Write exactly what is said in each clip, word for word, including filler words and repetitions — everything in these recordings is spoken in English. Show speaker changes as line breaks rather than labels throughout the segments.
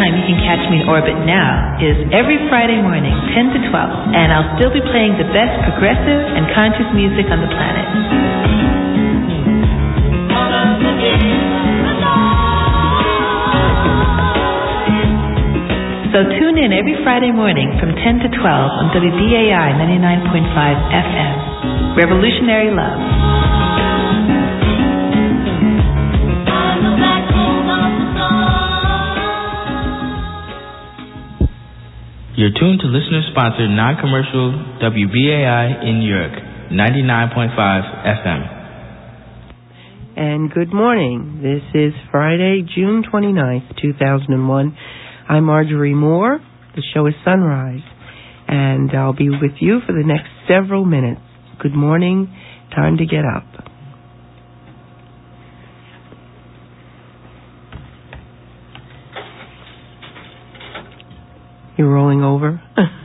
time you can catch me in orbit now is every Friday morning, ten to twelve, and I'll still be playing the best progressive and conscious music on the planet. So tune in every Friday morning from ten to twelve on W B A I ninety-nine point five F M. Revolutionary Love.
You're tuned to listener-sponsored non-commercial W B A I in New York, ninety-nine point five F M.
And good morning. This is Friday, June twenty-ninth, two thousand one. I'm Marjorie Moore. The show is Sunrise, and I'll be with you for the next several minutes. Good morning. Time to get up. You're rolling over?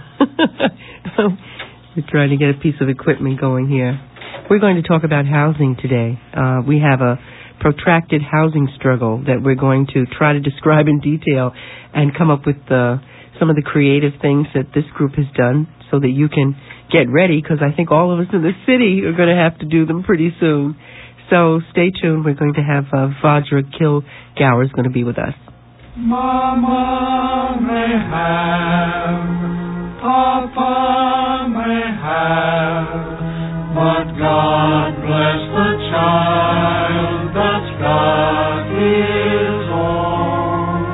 We're trying to get a piece of equipment going here. We're going to talk about housing today. Uh, we have a protracted housing struggle that we're going to try to describe in detail and come up with uh, some of the creative things that this group has done so that you can get ready, because I think all of us in the city are going to have to do them pretty soon. So stay tuned. We're going to have uh, Vajra Kilgour is going to be with us.
Mama may have, Papa may have, but God bless the child that's got his own.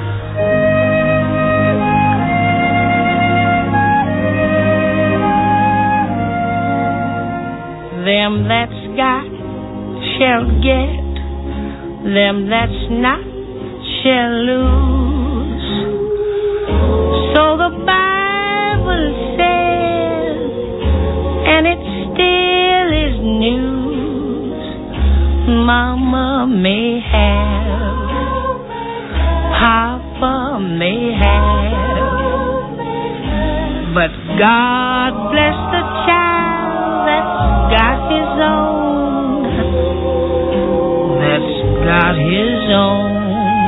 Them that's got shall get, them that's not shall lose. So the Bible says, and it still is news. Mama may have, Papa may have, but God bless the child that's got his own, that's got his own.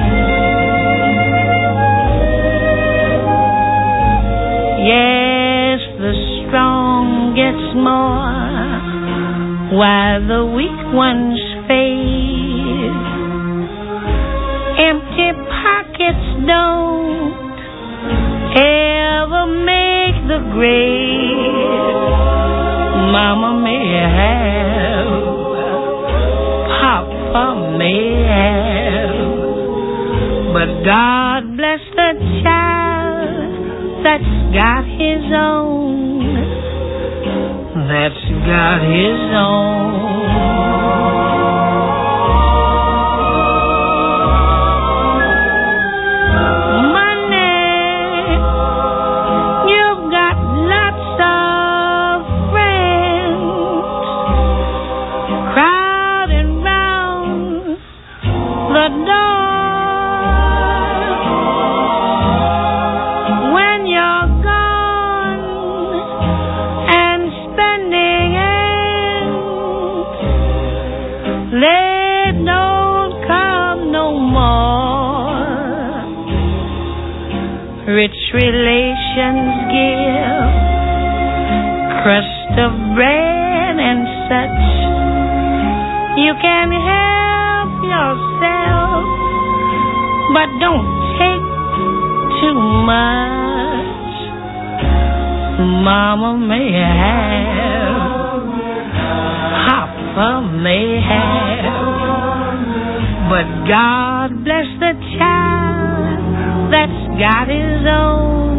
Yes, the strong gets more, while the weak ones fade. Empty pockets don't ever make the grade. Mama may have, Papa may have, but God bless the child that's got his own, that's got his own. Money, you've got lots of friends crowding round the door. Rich relations give crust of bread and such. You can help yourself, but don't take too much. Mama may have, Papa may have, but God bless the child that's got his own,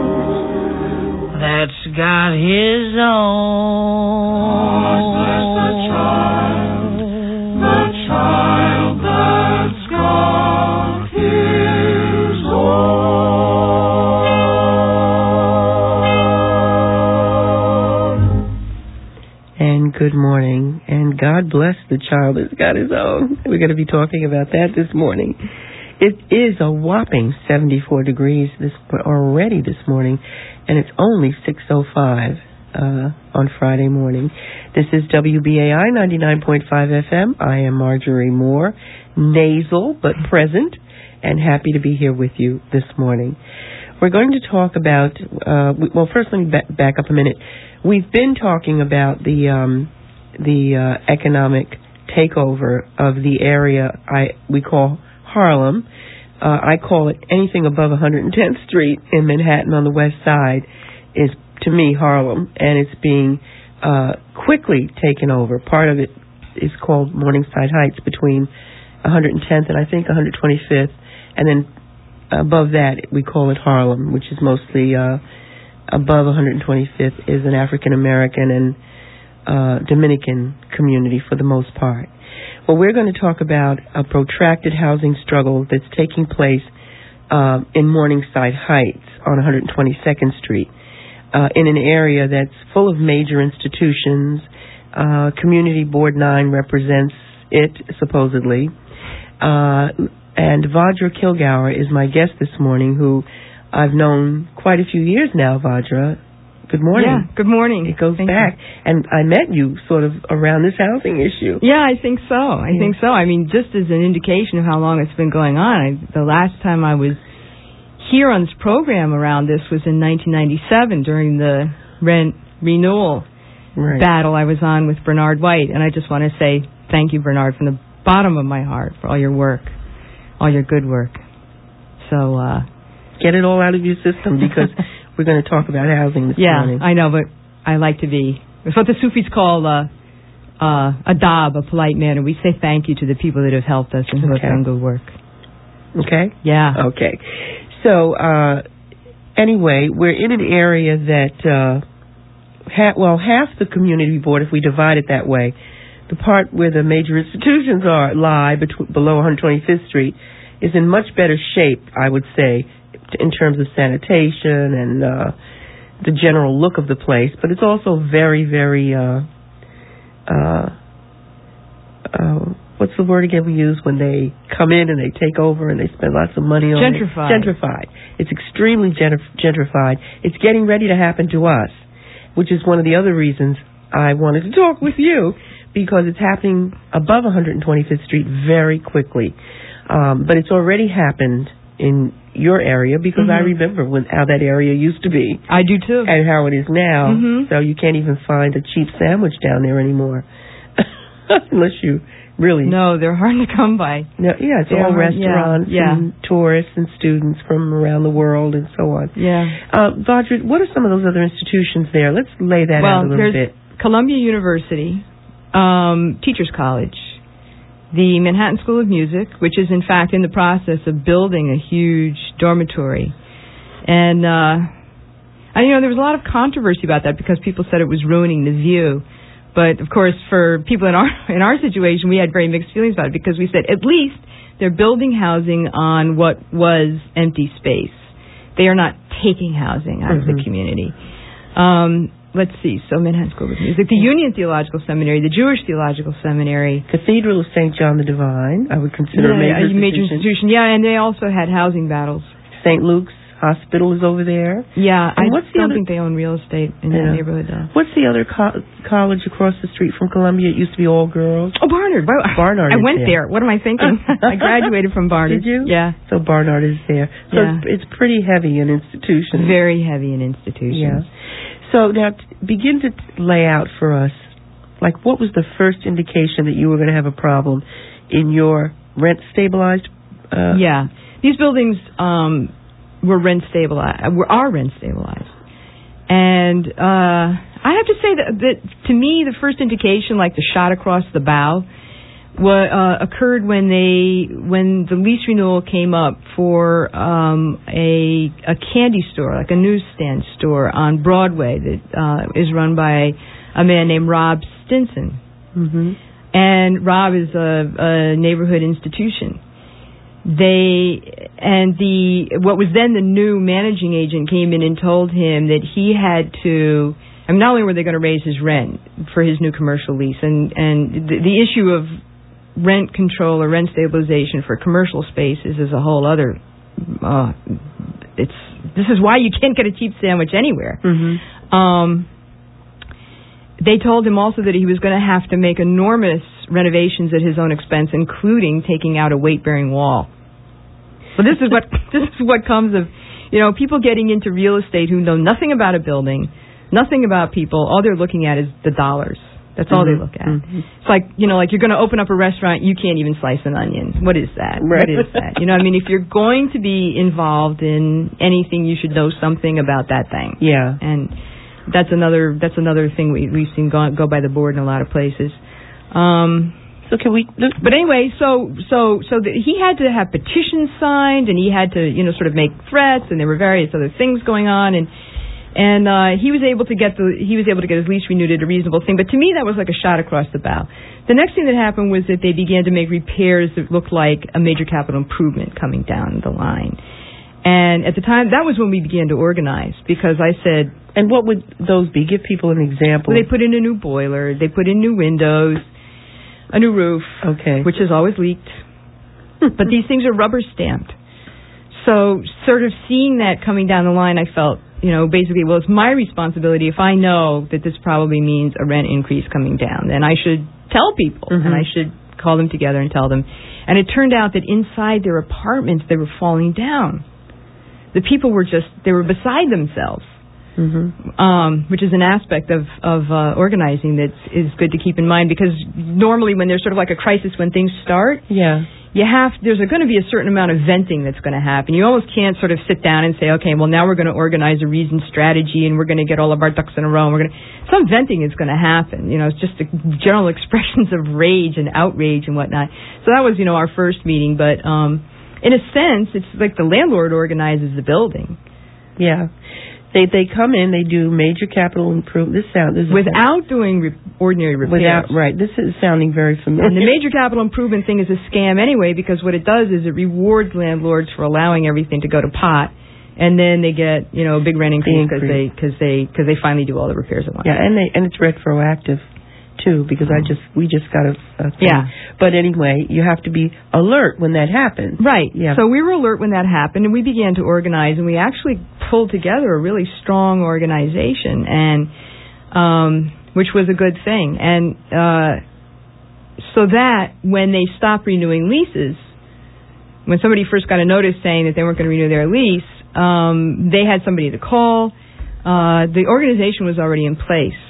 that's got his own.
God bless the child, the child that's got his own.
And good morning, and God bless the child that's got his own. We're going to be talking about that this morning. It is a whopping seventy-four degrees this already this morning, and it's only six oh five uh, on Friday morning. This is W B A I ninety-nine point five F M. I am Marjorie Moore, nasal but present, and happy to be here with you this morning. We're going to talk about, uh, well, first let me ba- back up a minute. We've been talking about the um, the uh, economic takeover of the area I we call Harlem. Uh, I call it anything above one hundred tenth Street in Manhattan on the west side is, to me, Harlem, and it's being uh, quickly taken over. Part of it is called Morningside Heights between one hundred tenth and I think one hundred twenty-fifth, and then above that we call it Harlem, which is mostly uh, above one hundred twenty-fifth is an African American and uh, Dominican community for the most part. Well, we're going to talk about a protracted housing struggle that's taking place uh, in Morningside Heights on one hundred twenty-second Street uh, in an area that's full of major institutions. Uh, Community Board nine represents it, supposedly. Uh, and Vajra Kilgour is my guest this morning, who I've known quite a few years now, Vajra. Good morning.
Yeah, good morning.
It goes
Thank
back.
you.
And I met you sort of around this housing issue.
Yeah, I think so. I
Yeah.
think so. I mean, just as an indication of how long it's been going on, I, the last time I was here on this program around this was in nineteen ninety-seven during the rent renewal
Right.
battle I was on with Bernard White. And I just want to say thank you, Bernard, from the bottom of my heart for all your work, all your good work. So, uh...
Get it all out of your system, because we're going to talk about housing this
yeah,
morning.
Yeah, I know, but I like to be... It's what the Sufis call uh, uh, adab, a polite manner. We say thank you to the people that have helped us and who
Okay.
have done good work.
Okay?
Yeah.
Okay. So, uh, anyway, we're in an area that... Uh, Ha- well, half the community board, if we divide it that way, the part where the major institutions are lie between, below one hundred twenty-fifth Street, is in much better shape, I would say, in terms of sanitation and uh, the general look of the place. But it's also very, very, uh, uh, uh, what's the word again we use when they come in and they take over and they spend lots of money on
Gentrified.
it? Gentrified. It's extremely gentrif- gentrified. It's getting ready to happen to us, which is one of the other reasons I wanted to talk with you, because it's happening above one hundred twenty-fifth Street very quickly. Um, but it's already happened in your area, because
Mm-hmm.
I remember when how that area used to be
I do too.
and how it is now.
Mhm.
So you can't even find a cheap sandwich down there anymore, unless you really...
No, they're hard to come by.
No, yeah, it's
They're
all
hard-
restaurants
yeah, yeah.
and tourists and students from around the world and so on.
Yeah.
Uh, Vajra, what are some of those other institutions there? Let's lay that
well,
out a little
there's
bit.
Columbia University, um, Teachers College, the Manhattan School of Music, which is in fact in the process of building a huge dormitory. And, uh, and you know, there was a lot of controversy about that because people said it was ruining the view. But, of course, for people in our in our situation, we had very mixed feelings about it, because we said at least they're building housing on what was empty space. They are not taking housing out
Mm-hmm.
of the community. Um, let's see. So Manhattan School of Music, the Union Theological Seminary, the Jewish Theological Seminary.
Cathedral of Saint John the Divine, I would consider
Yeah,
a major,
a major
institution.
institution. Yeah, and they also had housing battles.
Saint Luke's Hospital is over there.
Yeah,
And
I
what's the
don't
other-
think they own real estate in
Yeah.
that neighborhood, though.
What's the other co- college across the street from Columbia? It used to be all girls.
Oh, Barnard. Well,
Barnard
I
is
went
there.
there. What am I thinking? I graduated from Barnard.
Did you?
Yeah.
So Barnard is there. So
Yeah.
it's, it's pretty heavy in institutions.
Very heavy in institutions.
Yeah. So now t- begin to t- lay out for us, like, what was the first indication that you were going to have a problem in your rent stabilized? Uh,
Yeah. These buildings um, were rent stabilized, were are rent stabilized. And uh, I have to say that, that to me, the first indication, like the shot across the bow, wa- uh, occurred when they when the lease renewal came up for um, a a candy store, like a newsstand store on Broadway that uh, is run by a man named Rob Stinson.
Mm-hmm.
And Rob is a, a neighborhood institution. They and the what was then the new managing agent came in and told him that he had to. I mean, not only were they going to raise his rent for his new commercial lease, and and the, the issue of rent control or rent stabilization for commercial spaces is a whole other. Uh, it's this is why you can't get a cheap sandwich anywhere.
Mm-hmm.
Um, they told him also that he was going to have to make enormous renovations at his own expense, including taking out a weight-bearing wall. Well, this is what this is what comes of, you know, people getting into real estate who know nothing about a building, nothing about people. All they're looking at is the dollars. That's all
mm-hmm.
they look at.
Mm-hmm.
It's like, you know, like you're going to open up a restaurant, you can't even slice an onion. What is that?
Right.
What is that? You know, I mean, if you're going to be involved in anything, you should know something about that thing.
Yeah.
And that's another that's another thing we, we've seen go, go by the board in a lot of places. Um,
so can we? Look?
But anyway, so so so the, he had to have petitions signed, and he had to, you know, sort of make threats, and there were various other things going on, and. And uh, he was able to get the he was able to get his lease renewed at a reasonable thing. But to me, that was like a shot across the bow. The next thing that happened was that they began to make repairs that looked like a major capital improvement coming down the line. And at the time, that was when we began to organize, because I said...
And what would those be? Give people an example.
Well, they put in a new boiler. They put in new windows, a new roof,
okay,
which has always leaked. But these things are rubber stamped. So sort of seeing that coming down the line, I felt... You know, basically, well, it's my responsibility. If I know that this probably means a rent increase coming down, then I should tell people,
mm-hmm.
and I should call them together and tell them. And it turned out that inside their apartments, they were falling down. The people were just, they were beside themselves, mm-hmm. um, which is an aspect of, of uh, organizing that is good to keep in mind, because normally when there's sort of like a crisis when things start,
yeah.
You have there's going to be a certain amount of venting that's going to happen. You almost can't sort of sit down and say, okay, well, now we're going to organize a reasoned strategy and we're going to get all of our ducks in a row. And we're going to some venting is going to happen. You know, it's just a general expressions of rage and outrage and whatnot. So that was, you know, our first meeting. But um, in a sense, it's like the landlord organizes the building.
Yeah. They they come in, they do major capital improvement. This sound this
without doing re- ordinary repairs.
Without right. This is sounding very familiar.
And the major capital improvement thing is a scam anyway, because what it does is it rewards landlords for allowing everything to go to pot, and then they get, you know, a big rent increase because they because they because they finally do all the repairs at once.
Yeah, and they and it's retroactive too, because I just we just got a, a thing.
Yeah.
But anyway, you have to be alert when that happens.
Right.
Yeah.
So we were alert when that happened, and we began to organize, and we actually pulled together a really strong organization, and um, which was a good thing. And uh, so that when they stopped renewing leases, when somebody first got a notice saying that they weren't going to renew their lease, um, they had somebody to call. Uh, the organization was already in place.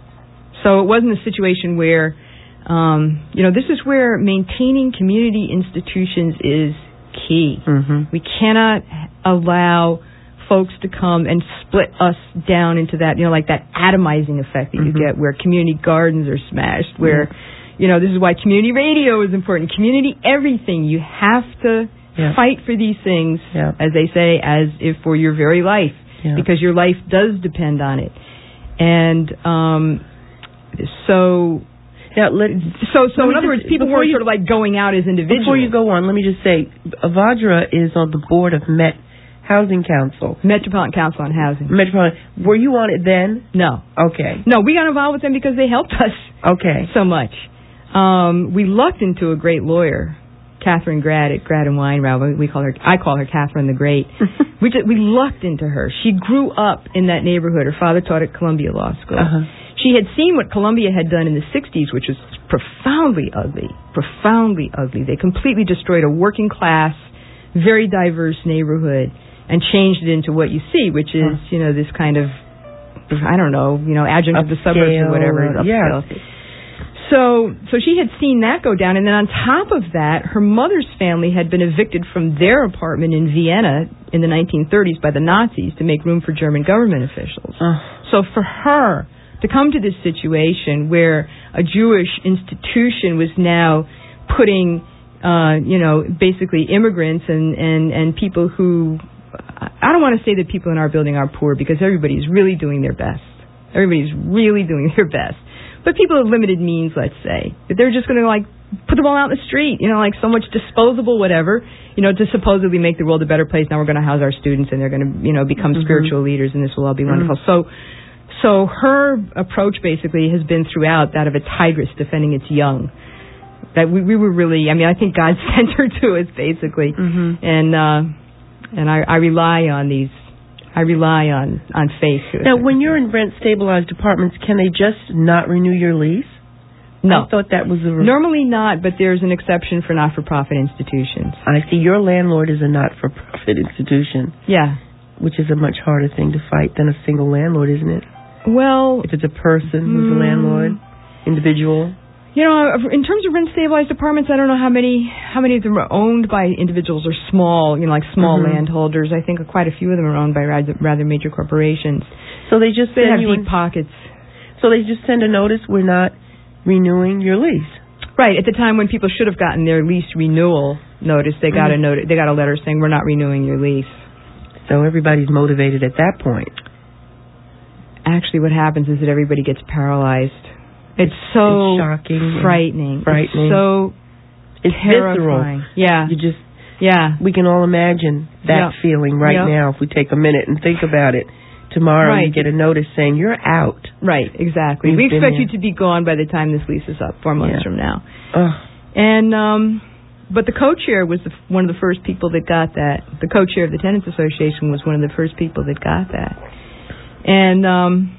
So it wasn't a situation where, um, you know, this is where maintaining community institutions is key.
Mm-hmm.
We cannot allow folks to come and split us down into that, you know, like that atomizing effect that
mm-hmm.
you get where community gardens are smashed, where, mm-hmm. you know, this is why community radio is important. Community everything. You have to yeah. fight for these things,
yeah.
as they say, as if for your very life,
yeah.
because your life does depend on it. And, um... So,
now, let,
so, so in other
just,
words, people were sort of like going out as individuals.
Before you go on, let me just say, Avadra is on the board of Met Housing Council.
Metropolitan Council on Housing.
Metropolitan. Were you on it then?
No.
Okay.
No, we got involved with them because they helped us.
Okay.
So much. Um, we lucked into a great lawyer, Catherine Grad at Grad and Weinraub. We call her, I call her Catherine the Great. we just, we lucked into her. She grew up in that neighborhood. Her father taught at Columbia Law School.
Uh-huh.
She had seen what Columbia had done in the sixties, which was profoundly ugly, profoundly ugly. They completely destroyed a working class, very diverse neighborhood and changed it into what you see, which is, you know, this kind of, I don't know, you know, adjunct of the suburbs or whatever.
Yeah.
So, so she had seen that go down, and then on top of that, her mother's family had been evicted from their apartment in Vienna in the nineteen thirties by the Nazis to make room for German government officials.
Uh.
So for her to come to this situation where a Jewish institution was now putting, uh, you know, basically immigrants and, and, and people who, I don't want to say that people in our building are poor, because everybody's really doing their best. Everybody's really doing their best. But people of limited means, let's say, that they're just going to, like, put them all out in the street, you know, like so much disposable whatever, you know, to supposedly make the world a better place. Now we're going to house our students, and they're going to, you know, become mm-hmm. spiritual leaders, and this will all be mm-hmm. wonderful. So, so her approach basically has been throughout that of a tigress defending its young. That we, we were really, I mean, I think God sent her to us, basically.
Mm-hmm.
And, uh, and I, I rely on these, I rely on, on faith.
Now, when you're in rent-stabilized apartments, can they just not renew your lease?
No.
I thought that was a... Re-
Normally not, but there's an exception for not-for-profit institutions.
I see. Your landlord is a not-for-profit institution.
Yeah.
Which is a much harder thing to fight than a single landlord, isn't it?
Well...
If it's a person who's mm, a landlord, individual...
You know, in terms of rent-stabilized apartments, I don't know how many how many of them are owned by individuals or small, you know, like small mm-hmm. landholders. I think quite a few of them are owned by rather, rather major corporations.
So they just
they
send
have
you
deep pockets.
So they just send a notice, we're not renewing your lease.
Right. At the time when people should have gotten their lease renewal notice, they got mm-hmm. a notice. They got a letter saying we're not renewing your lease.
So everybody's motivated at that point.
Actually, what happens is that everybody gets paralyzed. It's so
it's shocking,
frightening.
Frightening.
It's so
it's
terrifying.
Visceral.
Yeah.
You just
yeah.
We can all imagine that
yep.
feeling right
yep.
now if we take a minute and think about it. Tomorrow
right.
you get a notice saying you're out.
Right, exactly.
You've
we expect
there.
you to be gone by the time this lease is up, four months
yeah.
from now.
Ugh.
And um but the co-chair was the, one of the first people that got that. The co-chair of the Tenants Association was one of the first people that got that. And um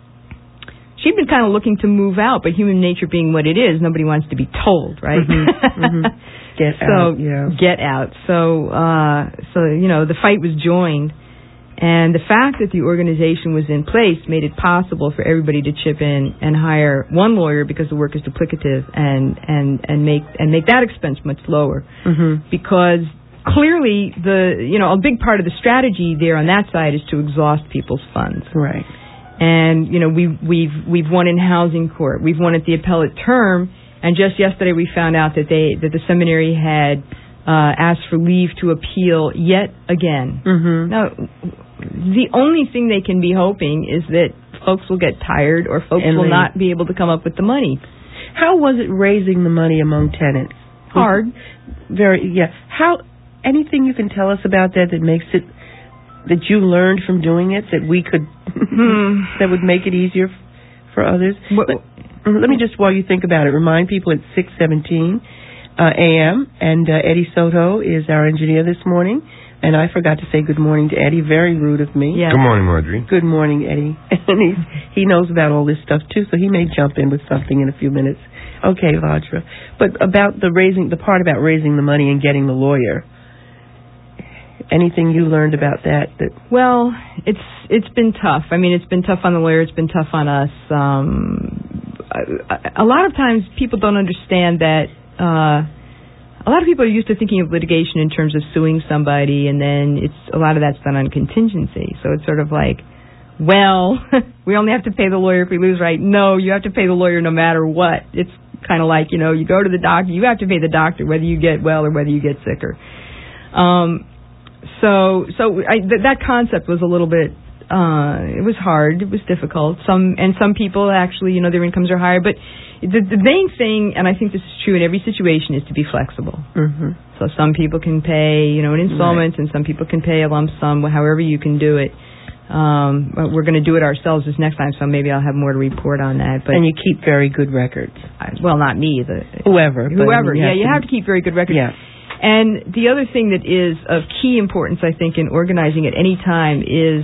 she'd been kind of looking to move out, but human nature being what it is, nobody wants to be told, right?
Mm-hmm. mm-hmm. Get
so,
out, yeah.
Get out. So, uh, so you know, the fight was joined, and the fact that the organization was in place made it possible for everybody to chip in and hire one lawyer because the work is duplicative, and and and make and make that expense much lower,
mm-hmm.
because clearly the you know a big part of the strategy there on that side is to exhaust people's funds,
right?
And, you know, we've, we've, we've won in housing court. We've won at the appellate term. And just yesterday we found out that they, that the seminary had, uh, asked for leave to appeal yet again.
Mm-hmm.
Now, the only thing they can be hoping is that folks will get tired or folks
and
will
leave.
not be able to come up with the money.
How was it raising the money among tenants?
Hard.
Very, yeah. How, anything you can tell us about that that makes it, that you learned from doing it, that we could,
hmm.
that would make it easier f- for others?
What,
let, let me just, while you think about it, remind people it's six seventeen uh, a.m., and uh, Eddie Soto is our engineer this morning, and I forgot to say good morning to Eddie. Very rude of me.
Yeah.
Good morning, Marjorie.
Good morning, Eddie. And he's, he knows about all this stuff, too, so he may jump in with something in a few minutes. Okay, Vajra. But about the raising, the part about raising the money and getting the lawyer, anything you learned about that? That
well, it's it's been tough. I mean, it's been tough on the lawyer. It's been tough on us. Um, a, a lot of times, people don't understand that. Uh, a lot of people are used to thinking of litigation in terms of suing somebody, and then it's a lot of that's done on contingency. So it's sort of like, well, we only have to pay the lawyer if we lose, right? No, you have to pay the lawyer no matter what. It's kind of like, you know, you go to the doctor, you have to pay the doctor whether you get well or whether you get sicker. Um, So, so I, th- that concept was a little bit. Uh, it was hard. It was difficult. Some and some people actually, you know, their incomes are higher. But the, the main thing, and I think this is true in every situation, is to be flexible.
Mm-hmm.
So some people can pay, you know, in installments, right. and some people can pay a lump sum. However you can do it. Um, but we're going to do it ourselves this next time, so maybe I'll have more to report on that. But
and you keep very good records.
I, well, not me. The
whoever.
Whoever.
But, I mean, you
yeah,
have
you
to,
have to keep very good records.
Yeah.
And the other thing that is of key importance, I think, in organizing at any time is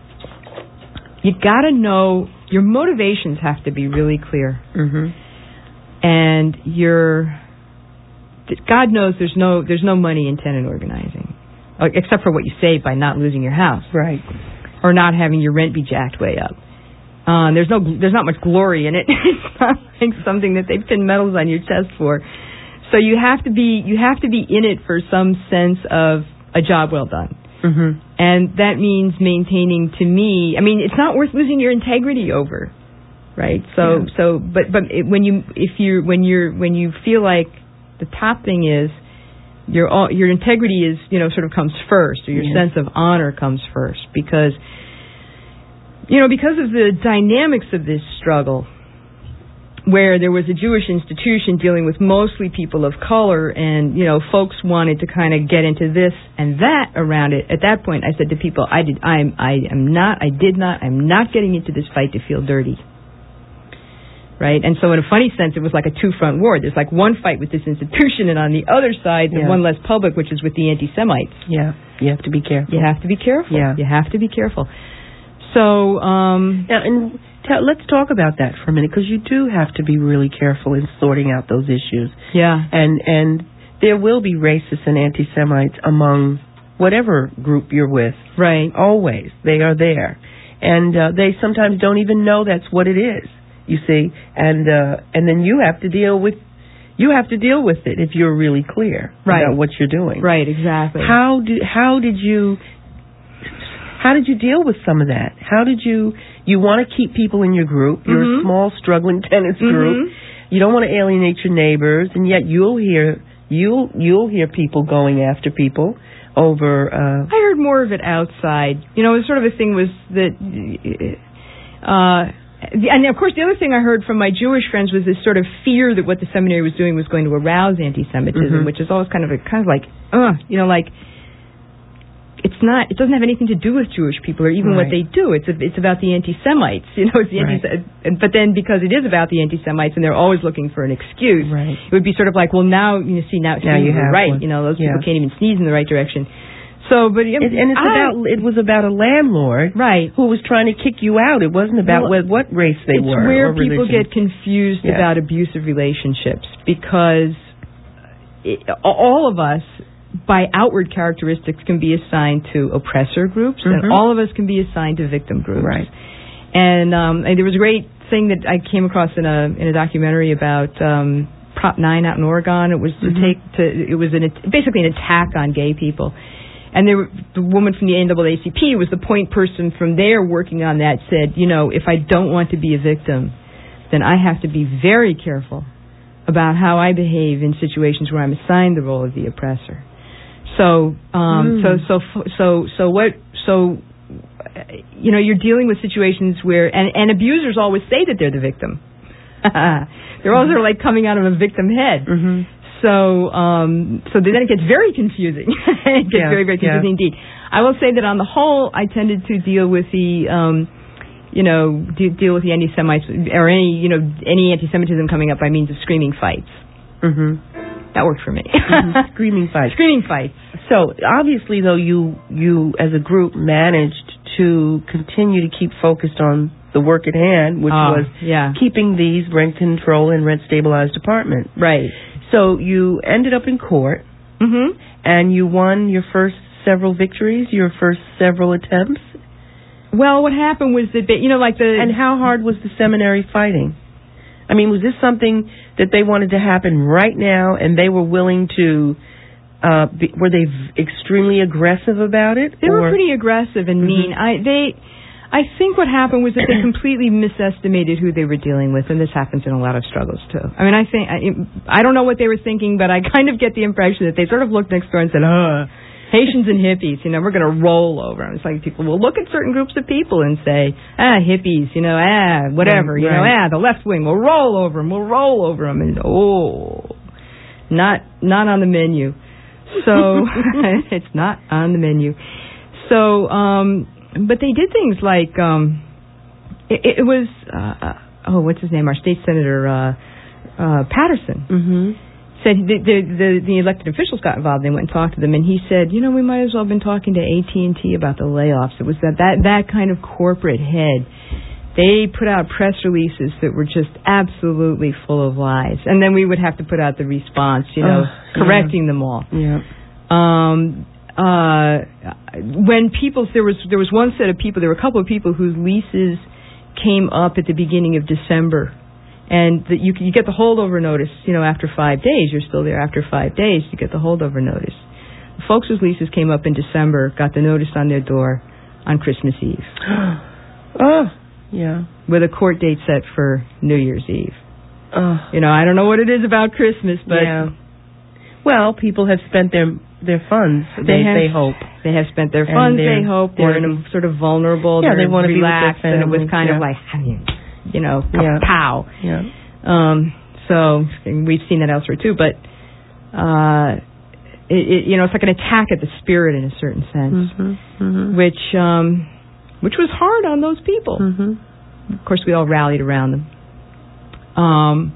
you got to know your motivations have to be really clear.
Mm-hmm.
And your God knows there's no there's no money in tenant organizing, except for what you save by not losing your house,
right,
or not having your rent be jacked way up. Uh, there's no there's not much glory in it. It's not like something that they pin medals on your chest for. So you have to be you have to be in it for some sense of a job well done,
mm-hmm.
and that means maintaining. To me, I mean, it's not worth losing your integrity over, right? So
yeah.
so, but but it, when you if you when you're when you feel like the top thing is your your integrity is you know sort of comes first, or your
yeah.
sense of honor comes first, because you know because of the dynamics of this struggle, where there was a Jewish institution dealing with mostly people of color, and, you know, folks wanted to kind of get into this and that around it. At that point, I said to people, I did, I am, I am not, I did not, I'm not getting into this fight to feel dirty. Right? And so in a funny sense, it was like a two-front war. There's like one fight with this institution, and on the other side, there's
yeah.
one less public, which is with the anti-Semites.
Yeah, you have to be careful.
You have to be careful.
Yeah.
You have to be careful. So, um,
now, and tell, let's talk about that for a minute, because you do have to be really careful in sorting out those issues.
yeah,
And and there will be racists and anti-Semites among whatever group you're with.
right.
Always. They are there. And uh, they sometimes don't even know that's what it is, you see. And uh, and then you have to deal with you have to deal with it if you're really clear
Right.
about what you're doing.
Right, exactly.
How did how did you how did you deal with some of that? How did you you want to keep people in your group? You're
Mhm.
a small struggling tenants group.
Mhm.
You don't want to alienate your neighbors, and yet you'll hear you'll you'll hear people going after people over uh
I heard more of it outside. You know, sort of a thing was that, uh, and of course the other thing I heard from my Jewish friends was this sort of fear that what the seminary was doing was going to arouse anti-Semitism,
Mhm.
which is always kind of a kind of like, uh, you know, like it's not, it doesn't have anything to do with Jewish people or even
Right.
what they do. It's a, it's about the anti-Semites, you know. It's the
Right.
anti, but then because it is about the anti-Semites and they're always looking for an excuse,
Right.
it would be sort of like, well, now you see now,
Now
see,
you
you're
have
right,
one.
you know, those
Yeah.
people can't even sneeze in the right direction. So, but
It, and it's
I-
about it was about a landlord
right.
who was trying to kick you out. It wasn't about
Well,
what, what race they
it's
were.
where
or
people
religion.
get confused
Yeah.
about abusive relationships because it, all of us, by outward characteristics, can be assigned to oppressor groups,
Mhm.
and all of us can be assigned to victim groups.
Right.
And, um, and there was a great thing that I came across in a in a documentary about um, Prop nine out in Oregon. It was to
Mhm.
take to it was an, basically an attack on gay people. And there, were, the woman from the N double A C P was the point person from there working on that, said, you know, if I don't want to be a victim, then I have to be very careful about how I behave in situations where I'm assigned the role of the oppressor. So, um,
Mm.
so, so, so, so what, so, you know, you're dealing with situations where, and, and abusers always say that they're the victim. They're always sort of like coming out of a victim head.
Mm-hmm.
So, um, so then it gets very confusing. It gets
Yeah,
very, very confusing
yeah.
indeed. I will say that on the whole, I tended to deal with the, um, you know, de- deal with the anti-Semites or any, you know, any anti-Semitism coming up by means of screaming fights.
Mm-hmm.
That worked for me.
Mhm. Screaming fights.
Screaming fights.
So obviously, though, you you as a group managed to continue to keep focused on the work at hand, which
Oh,
was
yeah.
keeping these rent control and rent stabilized apartments.
Right.
So you ended up in court,
Mm-hmm.
and you won your first several victories, your first several attempts.
Well, what happened was that, they, you know, like the...
And how hard was the seminary fighting? I mean, was this something that they wanted to happen right now, and they were willing to? Uh, be, were they v- extremely aggressive about it?
They
or?
were pretty aggressive and mean.
Mhm.
I they, I think what happened was that they completely misestimated who they were dealing with, and this happens in a lot of struggles too. I mean, I think I, I don't know what they were thinking, but I kind of get the impression that they sort of looked next door and said, "Uh, Haitians and hippies, you know, we're going to roll over." And it's like people will look at certain groups of people and say, "Ah, hippies, you know, ah, whatever,
Right,
you know,
right.
ah, the left wing, we'll roll over them, we'll roll over them," and oh, not not on the menu. So it's not on the menu. So, um, but they did things like um, it, it was uh, oh, what's his name? Our state senator uh, uh, Patterson
Mm-hmm.
said the, the the the elected officials got involved. They went and talked to them, and he said, you know, we might as well have been talking to A T and T about the layoffs. It was that that that kind of corporate head. They put out press releases that were just absolutely full of lies, and then we would have to put out the response, you know,
Oh,
correcting
yeah.
them all.
Yeah.
Um, uh, when people there was there was one set of people, there were a couple of people whose leases came up at the beginning of December, and that you you get the holdover notice, you know, after five days. You're still there after five days. You get the holdover notice. Folks whose leases came up in December got the notice on their door on Christmas Eve.
Oh, yeah.
With a court date set for New Year's Eve.
Oh,
You know, I don't know what it is about Christmas, but
yeah. Well, people have spent their their funds. They
They have-
they hope.
they have spent their
And
funds.
they're-
They hope they're in a sort of vulnerable.
Yeah,
they're
they wanna be with their
relaxed, and it was
families,
kind
yeah.
of like, you know,
Yeah.
pow.
Yeah.
Um, so and we've seen that elsewhere too, but uh, it, it, you know, it's like an attack at the spirit in a certain sense,
Mm-hmm. Mm-hmm.
which um, which was hard on those people.
Mm-hmm.
Of course, we all rallied around them. Um,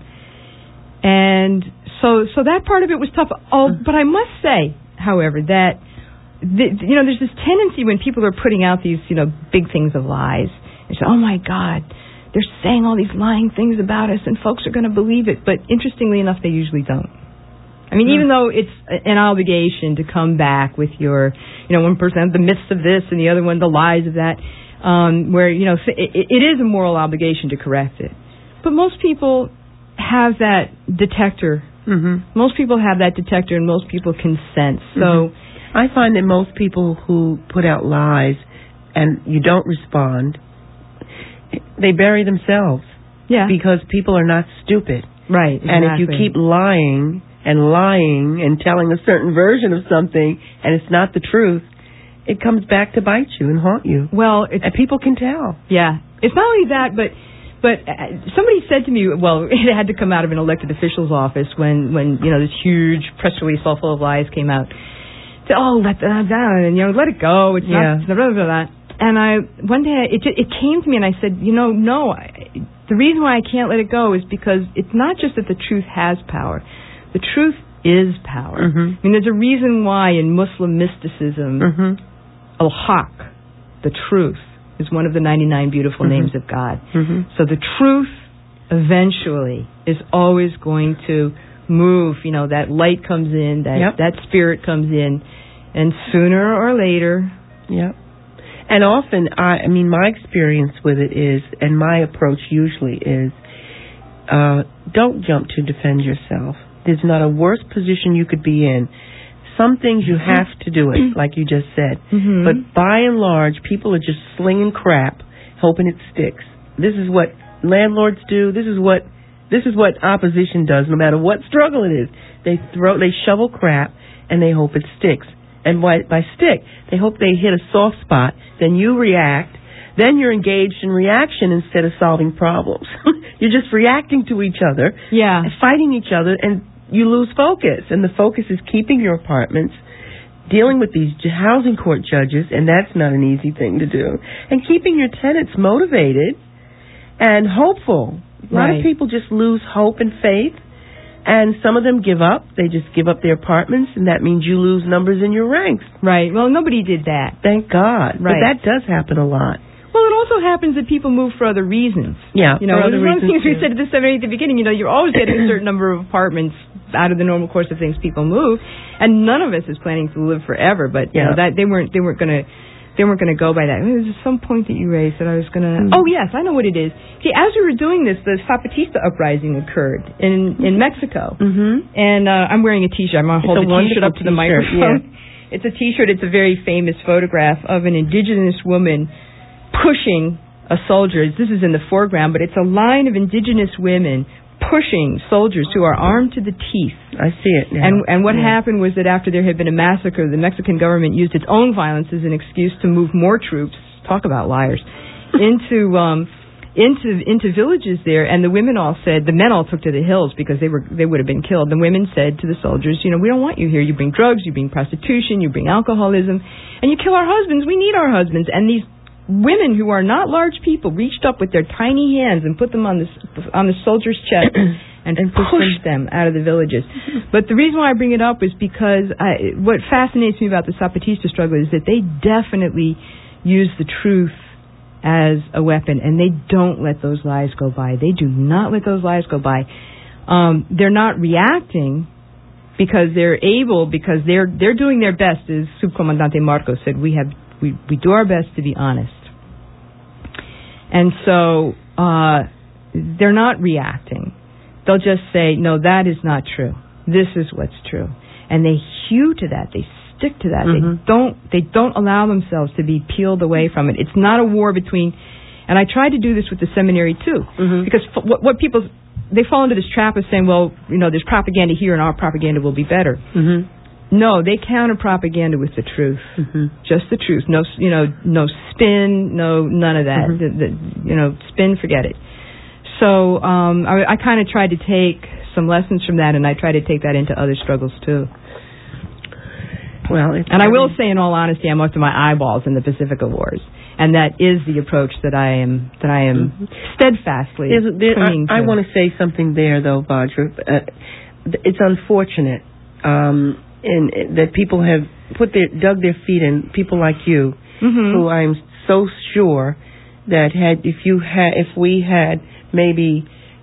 and so, so that part of it was tough. Oh, but I must say, however, that the, you know, there's this tendency when people are putting out these, you know, big things of lies. They say, oh, my God, they're saying all these lying things about us, and folks are going to believe it. But interestingly enough, they usually don't. I mean, mm. even though it's an obligation to come back with your, you know, one person, the myths of this, and the other one, the lies of that, um, where, you know, it, it is a moral obligation to correct it. But most people have that detector. Mm-hmm. Most people have that detector, and most people can sense. So
mm-hmm. I find that most people who put out lies and you don't respond, they bury themselves.
Yeah.
Because people are not stupid.
Right, exactly.
And if you keep lying and lying and telling a certain version of something and it's not the truth, it comes back to bite you and haunt you.
Well, it's,
and people can tell.
Yeah. It's not only that, but but uh, somebody said to me, well, it had to come out of an elected official's office when, when you know, this huge press release all full of lies came out. Said, oh, let that down, and, you know, let it go. It's
yeah.
not, blah, blah, blah, blah. And I, one day, it it came to me, and I said, you know, no, I, the reason why I can't let it go is because it's not just that the truth has power. The truth is power.
Mm-hmm.
I mean, there's a reason why in Muslim mysticism, mm-hmm. al-Haq, the truth, is one of the ninety-nine beautiful mm-hmm. names of God. Mm-hmm. So the truth eventually is always going to move. You know, that light comes in, that,
yep.
that spirit comes in, and sooner or later...
Yep. And often, I, I mean, my experience with it is, and my approach usually is, uh, don't jump to defend yourself. There's not a worse position you could be in. Some things you have to do it, like you just said. Mm-hmm. But by and large, people are just slinging crap, hoping it sticks. This is what landlords do. This is what this is what opposition does. No matter what struggle it is, they throw, they shovel crap, and they hope it sticks. And by, by stick, they hope they hit a soft spot. Then you react. Then you're engaged in reaction instead of solving problems. You're just reacting to each other,
yeah,
fighting each other, and you lose focus. And the focus is keeping your apartments, dealing with these housing court judges, and that's not an easy thing to do, and keeping your tenants motivated and hopeful. A lot
right.
of people just lose hope and faith. And some of them give up. They just give up their apartments, and that means you lose numbers in your ranks.
Right. Well, nobody did that.
Thank God.
Right.
But that does happen a lot.
Well, it also happens that people move for other reasons.
Yeah,
you know,
for other
one of the things
too.
we said at the seven eight at the beginning, you know, you're always getting a certain number of apartments out of the normal course of things. People move, and none of us is planning to live forever. But you
yeah.
know, that they weren't they weren't going to. They weren't going to go by that. There was some point that you raised that I was going to... Mm-hmm. Oh, yes, I know what it is. See, as we were doing this, the Zapatista uprising occurred in, in Mexico. Mm-hmm. And uh, I'm wearing a T-shirt. I'm going to hold the T-shirt up to the microphone. Yeah. It's a T-shirt. It's a very famous photograph of an indigenous woman pushing a soldier. This is in the foreground, but it's a line of indigenous women pushing soldiers who are armed to the teeth.
I see it now.
And and what
yeah.
happened was that after there had been a massacre, the Mexican government used its own violence as an excuse to move more troops, talk about liars, into um into into villages there. And the women all said, the men all took to the hills because they were they would have been killed. The women said to the soldiers, you know, we don't want you here. You bring drugs, you bring prostitution, you bring alcoholism, and you kill our husbands. We need our husbands. And these women who are not large people reached up with their tiny hands and put them on the on the soldier's chest and, and pushed them out of the villages. But the reason why I bring it up is because I, what fascinates me about the Zapatista struggle is that they definitely use the truth as a weapon, and they don't let those lies go by. They do not let those lies go by. Um, they're not reacting because they're able, because they're they're doing their best, as Subcomandante Marcos said. We have we we do our best to be honest. And so uh, they're not reacting. They'll just say, no, that is not true. This is what's true. And they hew to that. They stick to that. Mm-hmm. They don't They don't allow themselves to be peeled away from it. It's not a war between... And I tried to do this with the seminary, too. Mm-hmm. Because f- what, what people... They fall into this trap of saying, well, you know, there's propaganda here and our propaganda will be better. Mm-hmm. No, they counter propaganda with the truth, mm-hmm. just the truth. No, you know, no spin, no none of that. Mm-hmm. The, the, you know, spin, forget it. So um, I, I kind of tried to take some lessons from that, and I try to take that into other struggles too.
Well, it's
and I will say, in all honesty, I'm up to my eyeballs in the Pacifica Wars, and that is the approach that I am that I am mm-hmm. steadfastly
there,
clinging
I, I
to.
want to say something there, though, Vajra. Uh, it's unfortunate. Um, And that people have put their dug their feet in, people like you,
mm-hmm.
who I'm so sure that had if you had if we had maybe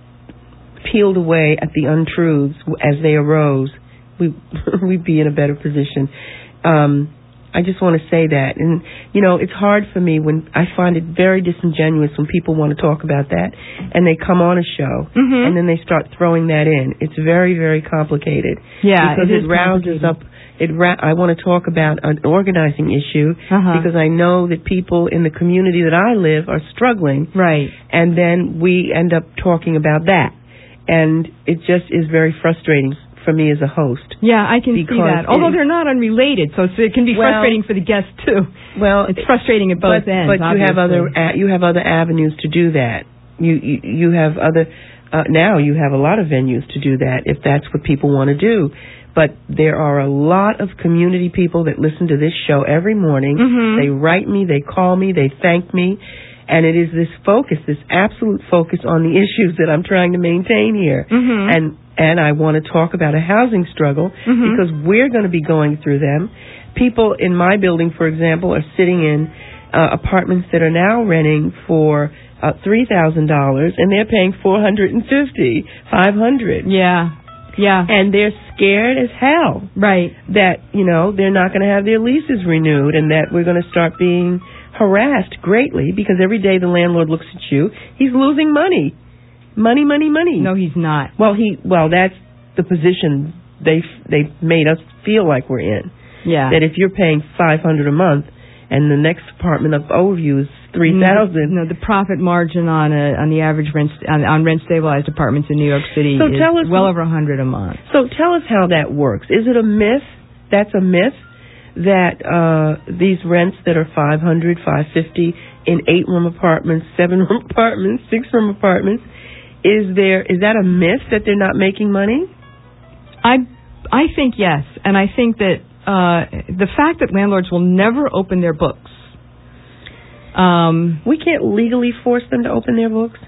peeled away at the untruths as they arose, we we'd be in a better position. Um, I just want to say that. And, you know, it's hard for me when I find it very disingenuous when people want to talk about that and they come on a show
mm-hmm.
and then they start throwing that in. It's very, very complicated.
Yeah,
because
it,
it rouses up. It ra- I want to talk about an organizing issue
uh-huh.
because I know that people in the community that I live are struggling.
Right.
And then we end up talking about that. And it just is very frustrating for me as a host.
Yeah, I can see that. Although they're not unrelated, so it can be
well,
frustrating for the guests too.
Well,
it's frustrating at both
but,
ends.
But you
obviously.
have other uh, you have other avenues to do that. You you, you have other uh, now you have a lot of venues to do that if that's what people want to do. But there are a lot of community people that listen to this show every morning.
Mm-hmm.
They write me, they call me, they thank me. And it is this focus, this absolute focus on the issues that I'm trying to maintain here.
Mm-hmm.
And and I want to talk about a housing struggle
mm-hmm.
because we're going to be going through them. People in my building, for example, are sitting in uh, apartments that are now renting for uh, three thousand dollars, and they're paying four hundred fifty dollars, five hundred dollars.
Yeah, yeah.
And they're scared as hell.
Right.
That, you know, they're not going to have their leases renewed and that we're going to start being harassed greatly because every day the landlord looks at you, he's losing money. Money, money, money.
No, he's not.
Well, he well, that's the position they they made us feel like we're in.
Yeah.
That if you're paying five hundred a month and the next apartment up over you is three thousand.
No, no, the profit margin on a on the average rent on, on rent stabilized apartments in New York City
so
is
tell us,
well over a hundred a month.
So tell us how that works. Is it a myth? That's a myth that uh these rents that are five hundred, five fifty in eight room apartments, seven room apartments, six room apartments, is there is that a myth that they're not making money?
I I think yes, and I think that uh the fact that landlords will never open their books. Um
we can't legally force them to open their books?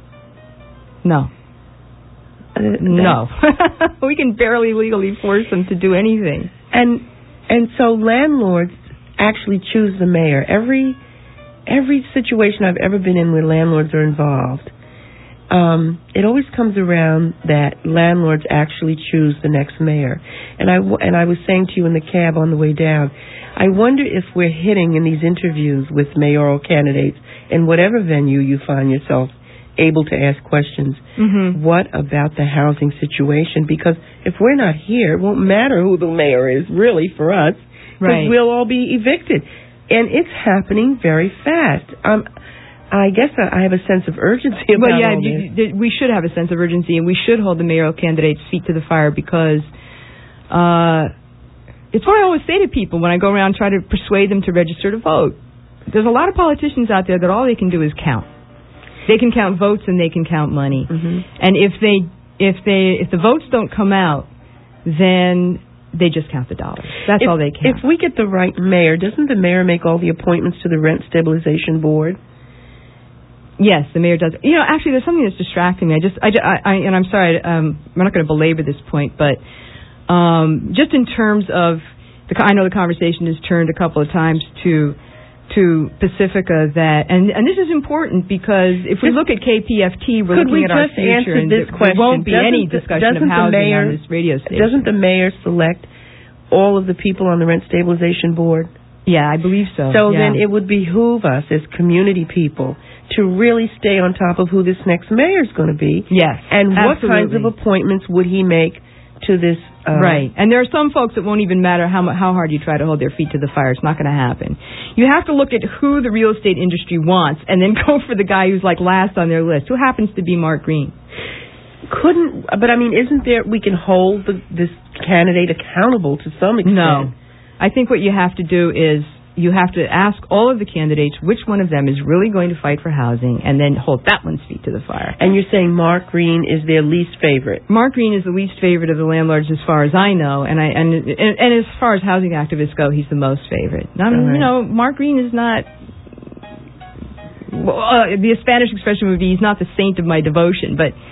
No.
Uh,
no. We can barely legally force them to do anything.
And And so landlords actually choose the mayor. Every every situation I've ever been in where landlords are involved, um, it always comes around that landlords actually choose the next mayor. And I, and I was saying to you in the cab on the way down, I wonder if we're hitting in these interviews with mayoral candidates in whatever venue you find yourself able to ask questions,
mm-hmm.
what about the housing situation? Because if we're not here, it won't matter who the mayor is, really, for us, because
right.
we'll all be evicted. And it's happening very fast. Um, I guess I have a sense of urgency about
well, yeah,
all
you,
this.
we should have a sense of urgency, and we should hold the mayoral candidates' feet to the fire because uh, it's what I always say to people when I go around and try to persuade them to register to vote. There's a lot of politicians out there that all they can do is count. They can count votes and they can count money.
Mm-hmm.
And if they if they if the votes don't come out, then they just count the dollars. That's
if,
all they count.
If we get the right mayor, doesn't the mayor make all the appointments to the Rent Stabilization Board?
Yes, the mayor does. You know, actually, there's something that's distracting me. I just, I, I, I and I'm sorry, um, we're not going to belabor this point, but um, just in terms of, the, I know the conversation has turned a couple of times to to Pacifica that, and, and this is important because if we look at K P F T, we're
Could
looking
we
at our
just
future,
answer
and
this
there
question?
won't be
doesn't
any
the,
discussion of housing
mayor,
on this radio station.
Doesn't the mayor select all of the people on the Rent Stabilization Board?
Yeah, I believe so.
So
yeah.
then it would behoove us as community people to really stay on top of who this next mayor is going to be.
Yes,
and what
absolutely.
kinds of appointments would he make to this? Uh,
right, and there are some folks that won't even matter how how hard you try to hold their feet to the fire. It's not going to happen. You have to look at who the real estate industry wants, and then go for the guy who's like last on their list, who happens to be Mark Green.
Couldn't, but I mean, isn't there? We can hold the, this candidate accountable to some extent.
No, I think what you have to do is you have to ask all of the candidates which one of them is really going to fight for housing, and then hold that one's feet to the fire.
And you're saying Mark Green is their least favorite?
Mark Green is the least favorite of the landlords, as far as I know, and I and and, and as far as housing activists go, he's the most favorite. I mean,
right.
You know, Mark Green is not. Well, uh, the Spanish expression would be he's not the saint of my devotion, but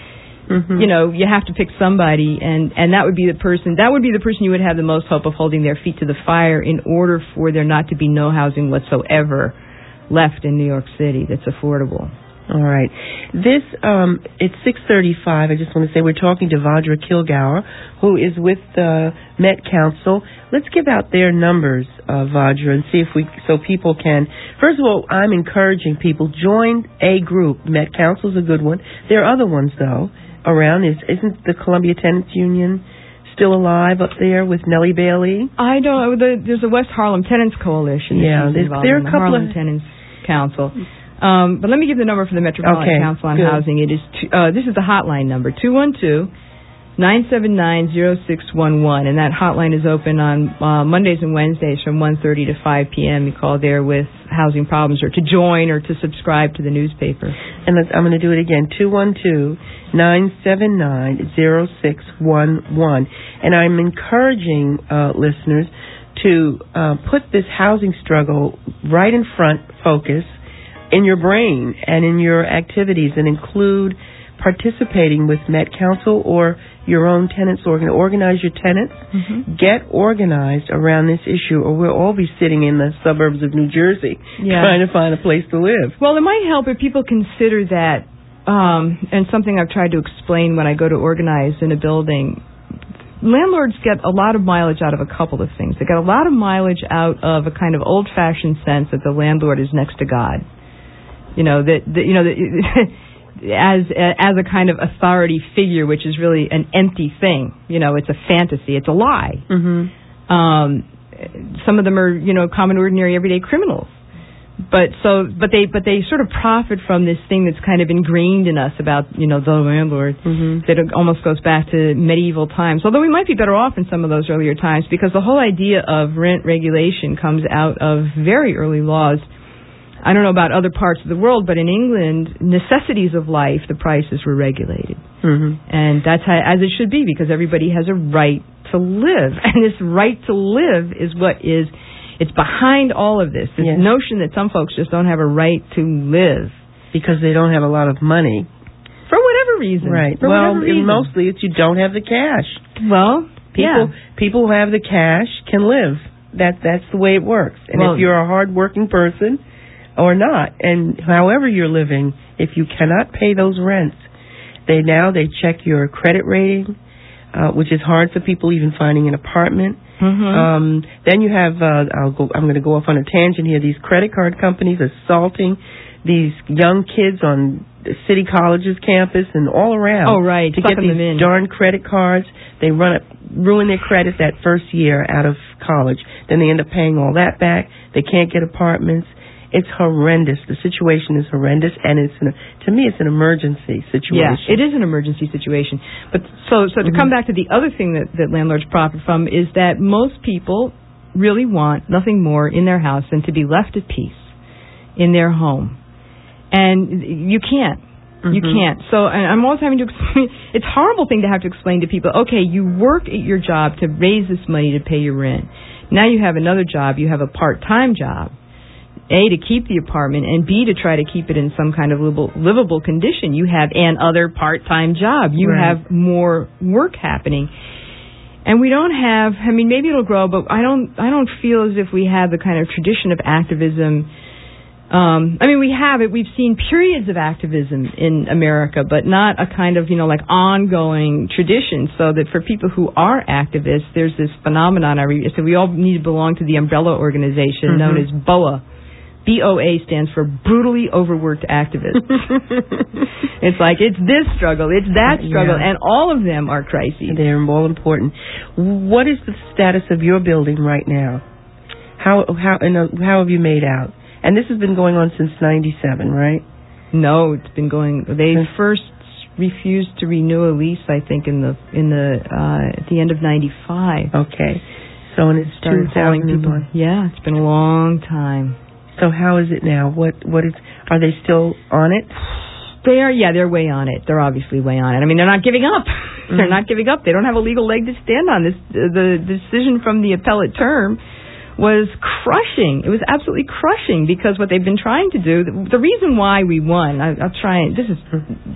Mm-hmm.
You know, you have to pick somebody, and, and that would be the person, that would be the person you would have the most hope of holding their feet to the fire in order for there not to be no housing whatsoever left in New York City that's affordable.
All right. This, um, it's six thirty-five. I just want to say we're talking to Vajra Kilgour, who is with the Met Council. Let's give out their numbers, uh, Vajra, and see if we, so people can, first of all, I'm encouraging people, join a group. Met Council's a good one. There are other ones, though, around. Is, isn't the Columbia Tenants Union still alive up there with Nellie Bailey?
I don't, the, there's a West Harlem Tenants Coalition.
Yeah, there's, there are a
the
couple
Harlem
of...
Tenants Council. Um, but let me give the number for the Metropolitan
okay,
Council on
good.
Housing. It is two, uh, this is the hotline number, two one two, nine seven nine, zero six one one, and that hotline is open on uh, Mondays and Wednesdays from one thirty to five p.m. You call there with housing problems or to join or to subscribe to the newspaper.
And let's, I'm going to do it again, two one two, nine seven nine, zero six one one. And I'm encouraging uh, listeners to uh, put this housing struggle right in front focus in your brain and in your activities, and include participating with Met Council or your own tenants. Organ- organize your tenants.
Mm-hmm.
Get organized around this issue, or we'll all be sitting in the suburbs of New Jersey
yeah.
trying to find a place to live.
Well, it might help if people consider that, um, and something I've tried to explain when I go to organize in a building. Landlords get a lot of mileage out of a couple of things. They get a lot of mileage out of a kind of old-fashioned sense that the landlord is next to God. You know, that, that you know, that, as as a kind of authority figure, which is really an empty thing. You know, it's a fantasy. It's a lie.
Mm-hmm.
Um, some of them are, you know, common, ordinary, everyday criminals. But so, but they, but they sort of profit from this thing that's kind of ingrained in us about, you know, the landlord.
Mm-hmm.
That it almost goes back to medieval times. Although we might be better off in some of those earlier times, because the whole idea of rent regulation comes out of very early laws. I don't know about other parts of the world, but in England, necessities of life, the prices were regulated.
Mm-hmm.
And that's how, as it should be, because everybody has a right to live. And this right to live is what is, it's behind all of this. This
yes.
notion that some folks just don't have a right to live.
Because they don't have a lot of money.
For whatever reason.
Right.
For
well,
whatever reason.
mostly it's you don't have the cash.
Well,
people
yeah.
people who have the cash can live. That That's the way it works. And
well,
if you're a hard-working person, or not, and however you're living, if you cannot pay those rents, they now they check your credit rating, uh, which is hard for people even finding an apartment.
Mm-hmm.
Um, then you have uh, I'll go. I'm going to go off on a tangent here. These credit card companies assaulting these young kids on the City College's campus and all around.
Oh, right.
To get
Sucking
these
them in.
darn credit cards. They run it, ruin their credit that first year out of college. Then they end up paying all that back. They can't get apartments. It's horrendous. The situation is horrendous, and it's an, to me, it's an emergency situation.
Yeah, it is an emergency situation. But so, so to
mm-hmm.
come back to the other thing that, that landlords profit from is that most people really want nothing more in their house than to be left at peace in their home, and you can't. Mm-hmm. You can't. So and I'm always having to explain. It's a horrible thing to have to explain to people. Okay, you work at your job to raise this money to pay your rent. Now you have another job. You have a part-time job. A, to keep the apartment, and B, to try to keep it in some kind of livable, livable condition. You have an other part-time job. You
right.
have more work happening. And we don't have, I mean, maybe it'll grow, but I don't I don't feel as if we have the kind of tradition of activism. Um, I mean, we have it. We've seen periods of activism in America, but not a kind of, you know, like ongoing tradition. So that for people who are activists, there's this phenomenon. I re- so we all need to belong to the umbrella organization mm-hmm. known as B O A. B O A stands for Brutally Overworked Activists. It's like, it's this struggle, it's that struggle, yeah. and all of them are crises.
They're all important. What is the status of your building right now? How how and uh, how have you made out? And this has been going on since ninety-seven, right?
No, it's been going. They first refused to renew a lease, I think, in the in the uh, at the end of ninety-five.
Okay, so and it's two thousand one.
Yeah, it's been a long time.
So how is it now? What what is? Are they still on it?
They are. Yeah, they're way on it. They're obviously way on it. I mean, they're not giving up. Mm-hmm. They're not giving up. They don't have a legal leg to stand on. This the decision from the appellate term was crushing. It was absolutely crushing because what they've been trying to do. The, the reason why we won. I, I'll try and this is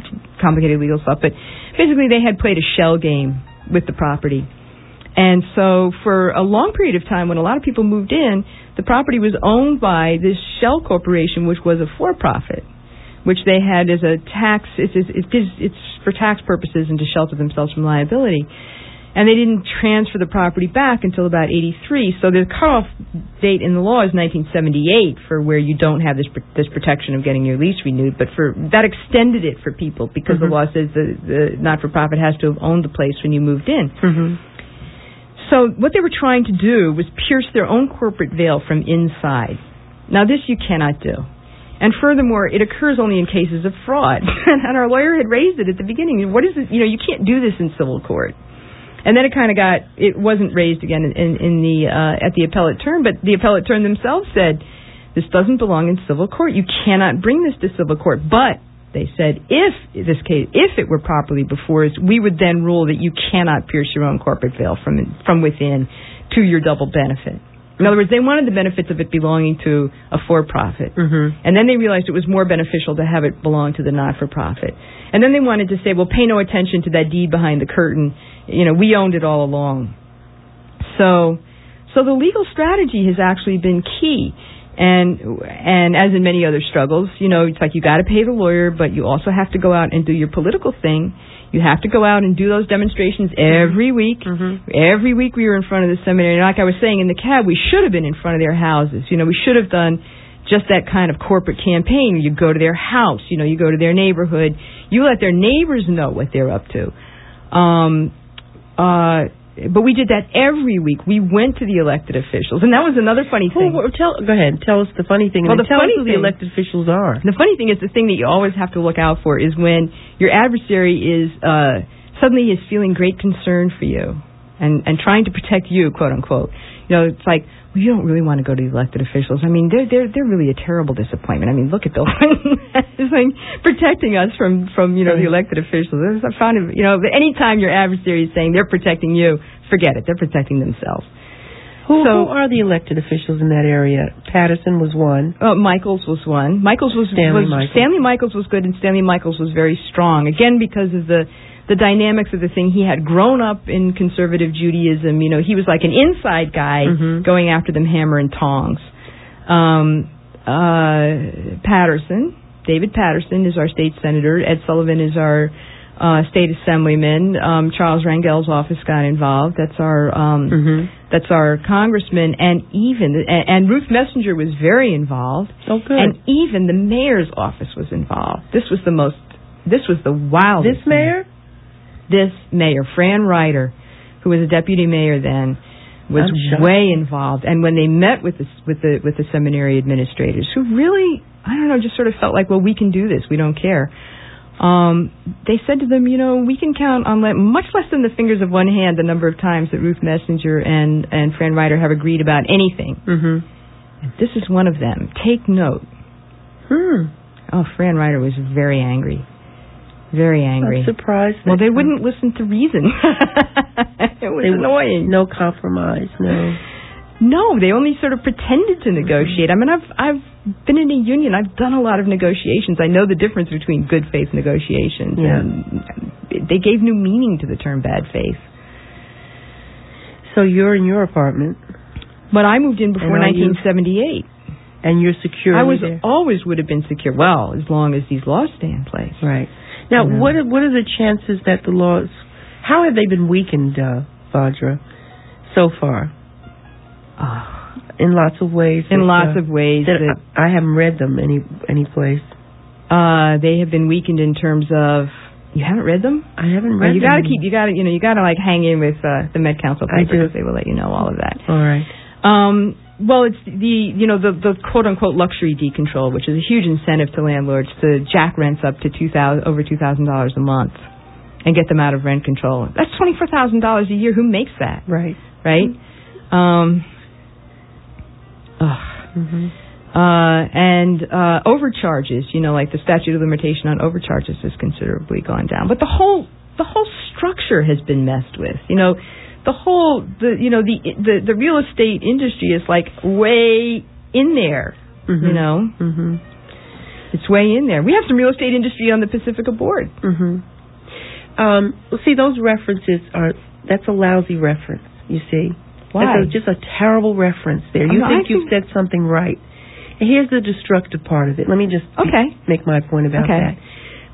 complicated legal stuff, but basically they had played a shell game with the property. And so for a long period of time, when a lot of people moved in, the property was owned by this shell corporation, which was a for-profit, which they had as a tax, it's, it's, it's for tax purposes and to shelter themselves from liability. And they didn't transfer the property back until about eighty-three. So the cutoff date in the law is nineteen seventy-eight for where you don't have this this protection of getting your lease renewed. But for that extended it for people because mm-hmm. the law says the, the not-for-profit has to have owned the place when you moved in. Mm-hmm. So what they were trying to do was pierce their own corporate veil from inside. Now this you cannot do. And furthermore, it occurs only in cases of fraud. And our lawyer had raised it at the beginning. What is it? You know, you can't do this in civil court. And then it kind of got, it wasn't raised again in, in, in the, uh, at the appellate term, but the appellate term themselves said, this doesn't belong in civil court. You cannot bring this to civil court. But they said, if this case, if it were properly before us, we would then rule that you cannot pierce your own corporate veil from, from within to your double benefit. In other words, they wanted the benefits of it belonging to a for-profit. Mm-hmm. And then they realized it was more beneficial to have it belong to the not-for-profit. And then they wanted to say, well, pay no attention to that deed behind the curtain. You know, we owned it all along. So so the legal strategy has actually been key. And and as in many other struggles, you know, it's like you got to pay the lawyer, but you also have to go out and do your political thing. You have to go out and do those demonstrations every week. Mm-hmm. Every week we were in front of the seminary. And like I was saying in the cab, we should have been in front of their houses. You know, we should have done just that kind of corporate campaign. You go to their house. You know, you go to their neighborhood. You let their neighbors know what they're up to. Um, uh, but we did that every week. We went to the elected officials. And that was another funny thing.
Well, tell, go ahead. Tell us the funny thing.
Well, the
tell
funny
us who
thing,
the elected officials are.
The funny thing is the thing that you always have to look out for is when your adversary is uh, suddenly is feeling great concern for you and, and trying to protect you, quote unquote. You know, it's like, well, you don't really want to go to the elected officials. I mean, they're they're they're really a terrible disappointment. I mean, look at Bill Clinton. It's like protecting us from, from you know, the elected officials. I found it, you know, any time your adversary is saying they're protecting you, forget it. They're protecting themselves.
Who,
so,
who are the elected officials in that area? Patterson was one.
Uh, Michaels was one. Michaels was
Stanley
was
Michaels.
Stanley Michaels was good, and Stanley Michaels was very strong. Again, because of the the dynamics of the thing. He had grown up in conservative Judaism. You know, he was like an inside guy mm-hmm. going after them hammer and tongs. Um, uh, Patterson, David Patterson is our state senator. Ed Sullivan is our uh, state assemblyman. Um, Charles Rangel's office got involved. That's our um, mm-hmm. that's our congressman, and even and, and Ruth Messenger was very involved.
Oh, good.
And even the mayor's office was involved. This was the most. This was the wildest.
This mayor.
This mayor, Fran Ryder, who was a deputy mayor then, was way involved. And when they met with the with the with the seminary administrators, who really, I don't know, just sort of felt like, well, we can do this, we don't care. Um, they said to them, you know, we can count on le- much less than the fingers of one hand the number of times that Ruth Messenger and and Fran Ryder have agreed about anything. Mm-hmm. And this is one of them. Take note. Hmm. Oh, Fran Ryder was very angry. Very angry.
I'm surprised.
Well, they wouldn't listen to reason. It was
they
annoying.
No compromise, no.
No, they only sort of pretended to negotiate. I mean, I've I've been in a union. I've done a lot of negotiations. I know the difference between good faith negotiations.
Yeah.
And they gave new meaning to the term bad faith.
So you're in your apartment.
But I moved in before nineteen seventy-eight.
And you're secure.
I was
there.
always would have been secure. Well, as long as these laws stay in place.
Right. Now,
you know.
what are, what are the chances that the laws, how have they been weakened, uh, Vajra, so far?
Oh.
In lots of ways.
In
that,
lots
uh,
of ways.
That
that
I haven't read them any any place.
Uh, they have been weakened in terms of, you haven't read them?
I haven't read
well, you
them.
gotta keep, you gotta, you know, you gotta like hang in with uh, the Met Council paper
I do.
because they will let you know all of that.
All right.
Um, well, it's the, you know, the, the quote-unquote luxury decontrol, which is a huge incentive to landlords to jack rents up to two thousand over two thousand dollars a month and get them out of rent control. That's twenty-four thousand dollars a year. Who makes that?
Right.
Right? Um, ugh. Mm-hmm. Uh, and uh, overcharges, you know, like the statute of limitation on overcharges has considerably gone down. But the whole the whole structure has been messed with, you know. The whole, the you know, the the, the real estate industry is like way in there, mm-hmm. you know.
Mm-hmm.
its way in there. We have some real estate industry on the Pacifica board.
Mm-hmm. Um, well, see, those references are, that's a lousy reference, you see.
Why?
That's a, just a terrible reference there. You
no,
think
I
you've
think...
said something right. And here's the destructive part of it. Let me just
okay.
make my point about
okay.
that.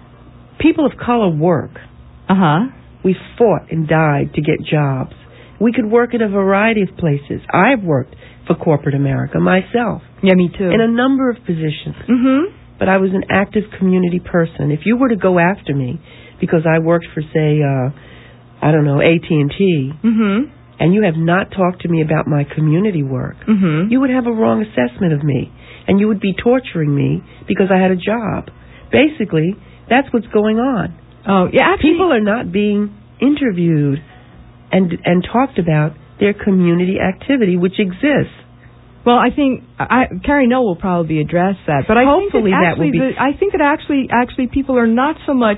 People of color work.
Uh-huh.
We fought and died to get jobs. We could work in a variety of places. I've worked for corporate America myself.
Yeah, me too.
In a number of positions.
Mm-hmm.
But I was an active community person. If you were to go after me because I worked for, say, uh, I don't know, A T and T,
mm-hmm.
and you have not talked to me about my community work,
mm-hmm.
you would have a wrong assessment of me, and you would be torturing me because I had a job. Basically, that's what's going on.
Oh, yeah. Actually,
people are not being interviewed and and talked about their community activity, which exists.
Well, I think I, Carrie Noel will probably address that, but I
hopefully
think that,
that will be.
The, I think that actually, actually, people are not so much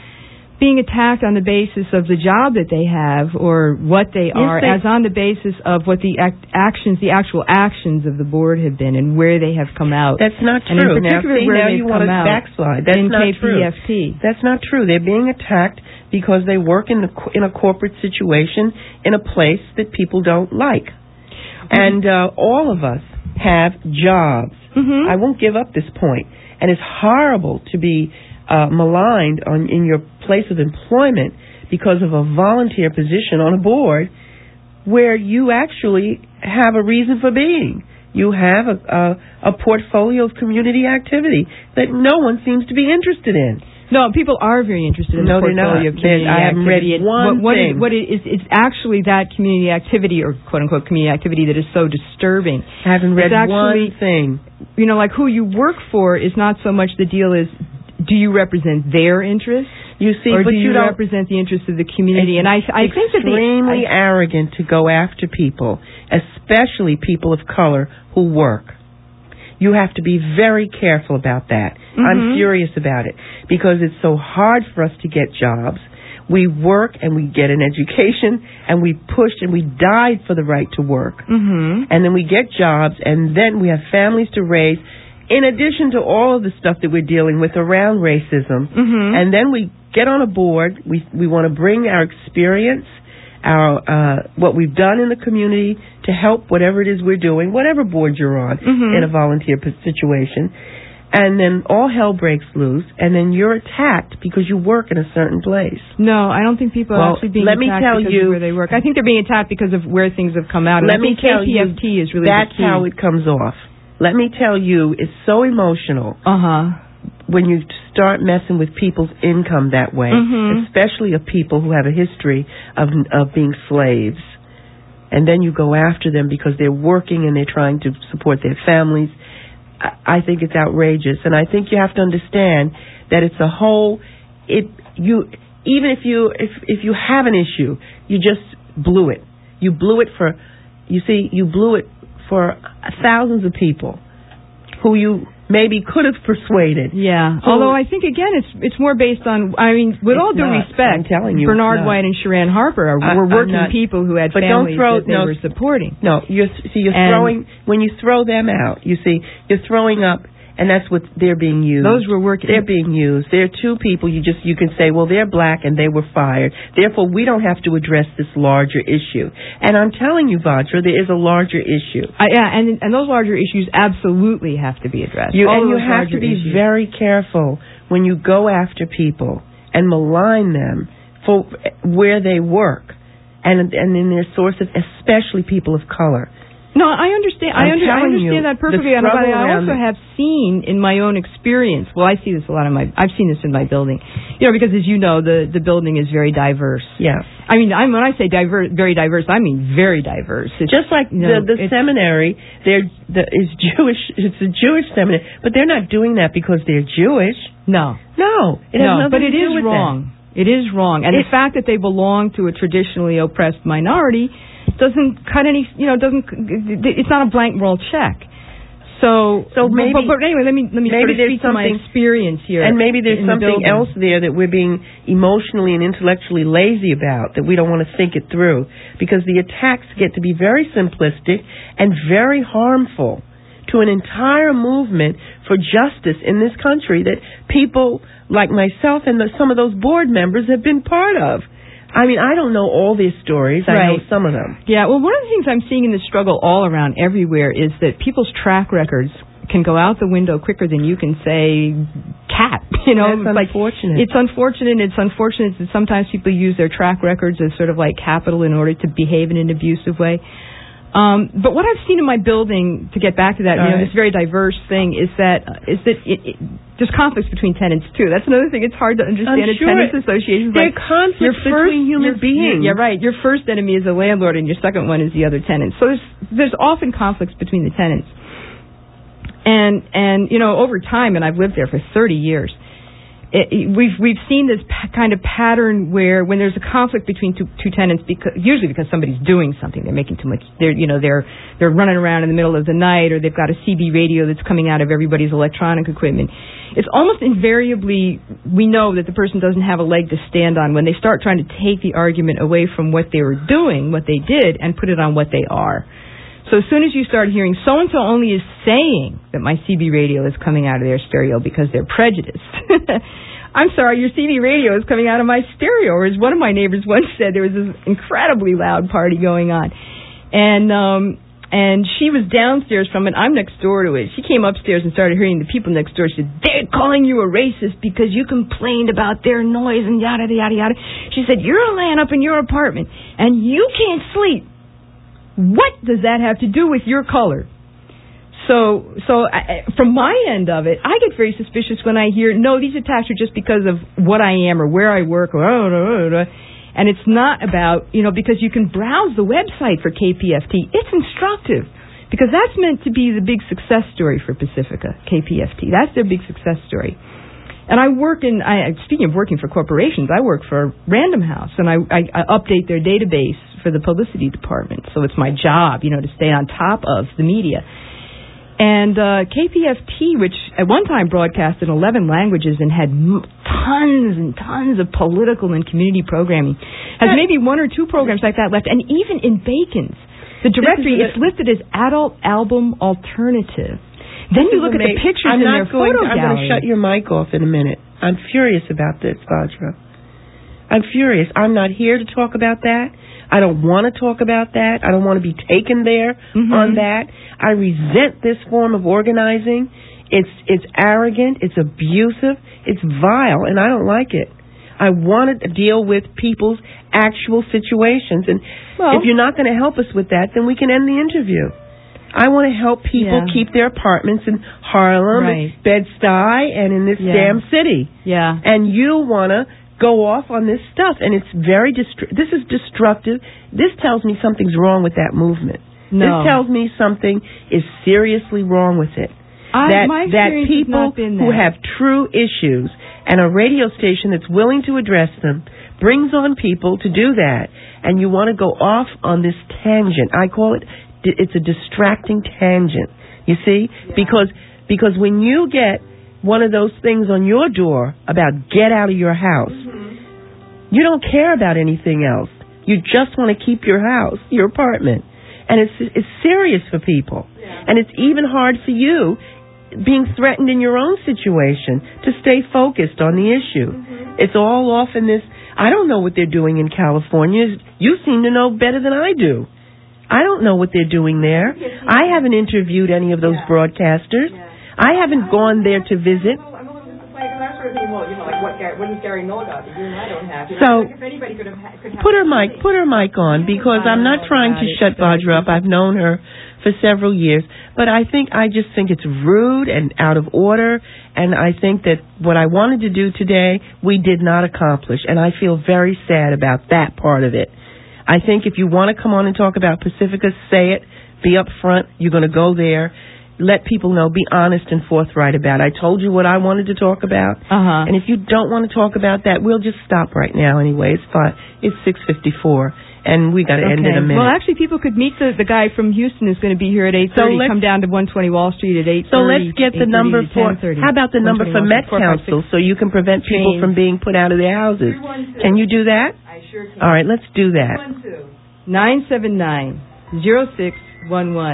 being attacked on the basis of the job that they have or what they
yes,
are,
they,
as on the basis of what the act, actions, the actual actions of the board have been and where they have come out.
That's not
and
true.
In particular,
now, see,
where
now
they've
you want
come
to
out
backslide. That's
in
not
K P F T.
true. That's not true. They're being attacked because they work in the in a corporate situation in a place that people don't like, mm-hmm. and uh, all of us have jobs.
Mm-hmm.
I won't give up this point, and it's horrible to be uh, maligned on in your place of employment because of a volunteer position on a board where you actually have a reason for being. You have a, a, a portfolio of community activity that no one seems to be interested in.
No, people are very interested in
no,
the portfolio of community
I haven't
activity.
read one
what, what
thing.
Is, what is, it's actually that community activity, or quote-unquote community activity, that is so disturbing.
I haven't read
actually,
one thing.
You know, like who you work for is not so much the deal is, do you represent their interests?
You see,
or
but
do
you,
you
don't
represent the interests of the community?
It's
and I, I think that
extremely
the, I,
arrogant to go after people, especially people of color who work. You have to be very careful about that.
Mm-hmm.
I'm furious about it because it's so hard for us to get jobs. We work and we get an education and we push and we died for the right to work.
Mm-hmm.
And then we get jobs and then we have families to raise, in addition to all of the stuff that we're dealing with around racism.
Mm-hmm.
And then we get on a board. We we want to bring our experience, our uh, what we've done in the community to help whatever it is we're doing, whatever board you're on,
mm-hmm.
in a volunteer situation. And then all hell breaks loose, and then you're attacked because you work in a certain place.
No, I don't think people
well,
are actually being
let me
attacked
tell
because
you,
of where they work. I think they're being attacked because of where things have come out. And
let
I think
me tell
K P F T
you,
is really
that's
the key.
how it comes off. Let me tell you, it's so emotional.
Uh-huh.
When you start messing with people's income that way,
mm-hmm. especially
of people who have a history of of being slaves, and then you go after them because they're working and they're trying to support their families, I, I think it's outrageous. And I think you have to understand that it's a whole. It you even if you if if you have an issue, you just blew it. You blew it for. You see, you blew it for thousands of people who you maybe could have persuaded.
Yeah.
So,
although I think, again, it's it's more based on, I mean, with all due
not,
respect,
I'm telling you,
Bernard White and Sharon Harper are,
I,
were working
not,
people who had
but
families
don't throw,
that they
no,
were supporting.
No, you're, see, you're
and
throwing, when you throw them out, you see, you're throwing up, and that's what they're being used.
Those were working.
They're being used. There are two people, you just, you can say, well, they're black and they were fired. Therefore, we don't have to address this larger issue. And I'm telling you, Vajra, there is a larger issue.
Uh, yeah, and and those larger issues absolutely have to be addressed.
You,
All
and you
those
have to be
issues.
very careful when you go after people and malign them for where they work and and in their source of, especially people of color.
No, I understand. I, under, I understand
you,
that perfectly. And but I also have seen in my own experience. Well, I see this a lot in my. I've seen this in my building. You know, because as you know, the the building is very diverse.
Yeah.
I mean, I'm, when I say diverse, very diverse, I mean very diverse. It's,
just like
you know,
the the seminary, they're the, is Jewish. It's a Jewish seminary, but they're not doing that because they're Jewish.
No,
no, it has
no.
nothing
But it
to
is
do with
wrong.
That.
It is wrong, and it's, the fact that they belong to a traditionally oppressed minority doesn't cut any, you know, doesn't, it's not a blank moral check. So,
so maybe,
but, but anyway, let me, let me
maybe
sort of speak to my experience here.
And maybe there's something
the
else there that we're being emotionally and intellectually lazy about, that we don't want to think it through. Because the attacks get to be very simplistic and very harmful to an entire movement for justice in this country that people like myself and the, some of those board members have been part of. I mean, I don't know all these stories. I
right.
know some of them.
Yeah, well, one of the things I'm seeing in the struggle all around everywhere is that people's track records can go out the window quicker than you can say cat. You know,
That's
like,
unfortunate.
It's unfortunate. It's unfortunate that sometimes people use their track records as sort of like capital in order to behave in an abusive way. Um, but what I've seen in my building, to get back to that, All you know, right. this very diverse thing, is that is that it, it, there's conflicts between tenants too. That's another thing. It's hard to understand
I'm
a
sure
tenants association.
There
like
are conflicts
your first,
between human
your,
beings.
Yeah, right. Your first enemy is the landlord, and your second one is the other tenant. So there's there's often conflicts between the tenants. And and you know, over time, and I've lived there for thirty years. It, it, we've we've seen this pa- kind of pattern where when there's a conflict between two, two tenants, because usually because somebody's doing something, they're making too much. They're you know they're they're running around in the middle of the night, or they've got a C B radio that's coming out of everybody's electronic equipment. It's almost invariably we know that the person doesn't have a leg to stand on when they start trying to take the argument away from what they were doing, what they did, and put it on what they are. So as soon as you start hearing so-and-so only is saying that my C B radio is coming out of their stereo because they're prejudiced. I'm sorry, your C B radio is coming out of my stereo. Or as one of my neighbors once said, there was this incredibly loud party going on. And um, and she was downstairs from it. I'm next door to it. She came upstairs and started hearing the people next door. She said, they're calling you a racist because you complained about their noise and yada, yada, yada. She said, you're laying up in your apartment and you can't sleep. What does that have to do with your color? So, so I, from my end of it, I get very suspicious when I hear, no, these attacks are just because of what I am or where I work, or, oh, oh, oh, and it's not about, you know, because you can browse the website for K P F T. It's instructive because that's meant to be the big success story for Pacifica, K P F T. That's their big success story. And I work in, I, speaking of working for corporations, I work for Random House, and I, I, I update their database for the publicity department. So it's my job, you know, to stay on top of the media. And uh, K P F T, which at one time broadcast in eleven languages and had m- tons and tons of political and community programming, has maybe one or two programs like that left. And even in Bacon's, the directory, it's listed as Adult Album Alternative. Then you look at the pictures
I'm
in
not
their
going
photo
to, I'm
gallery.
going to shut your mic off in a minute. I'm furious about this, Vajra. I'm furious. I'm not here to talk about that. I don't want to talk about that. I don't want to be taken there mm-hmm. on that. I resent this form of organizing. It's it's arrogant. It's abusive. It's vile, and I don't like it. I want to deal with people's actual situations. And well, if you're not going to help us with that, then we can end the interview. I want to help people yeah. keep their apartments in Harlem, right. and Bed-Stuy, and in this
yeah.
damn city.
Yeah.
And you want to go off on this stuff, and it's very destru- this is destructive. This tells me something's wrong with that movement.
No.
This tells me something is seriously wrong with it.
I,
that
my
that people
has not been
who
that.
have true issues and a radio station that's willing to address them brings on people to do that, and you want to go off on this tangent. I call it, it's a distracting tangent, you see? Yeah. Because because when you get one of those things on your door about get out of your house, mm-hmm. you don't care about anything else. You just want to keep your house, your apartment. And it's it's serious for people. Yeah. And it's even hard for you, being threatened in your own situation, to stay focused on the issue. Mm-hmm. It's all off in this. I don't know what they're doing in California. You seem to know better than I do. I don't know what they're doing there. I haven't interviewed any of those yeah. broadcasters. Yeah. I haven't gone there to visit. So, put her mic, put her mic on, because I'm not trying to shut Vajra up. I've known her for several years, but I think I just think it's rude and out of order, and I think that what I wanted to do today, we did not accomplish, and I feel very sad about that part of it. I think if you want to come on and talk about Pacifica, say it, be up front, you're going to go there. Let people know, be honest and forthright about it. I told you what I wanted to talk about.
Uh-huh.
And if you don't want to talk about that, we'll just stop right now anyway. It's fine. It's six fifty-four, and we got to
okay.
end in a minute.
Well, actually, people could meet the, the guy from Houston who's going to be here at eight thirty. So come down to one twenty Wall Street at eight thirty.
So let's get the number for, how about the number for Met Council so you can prevent people from being put out of their houses? Can you do that?
I sure can.
All right, let's do that.
nine seven nine, zero six one one.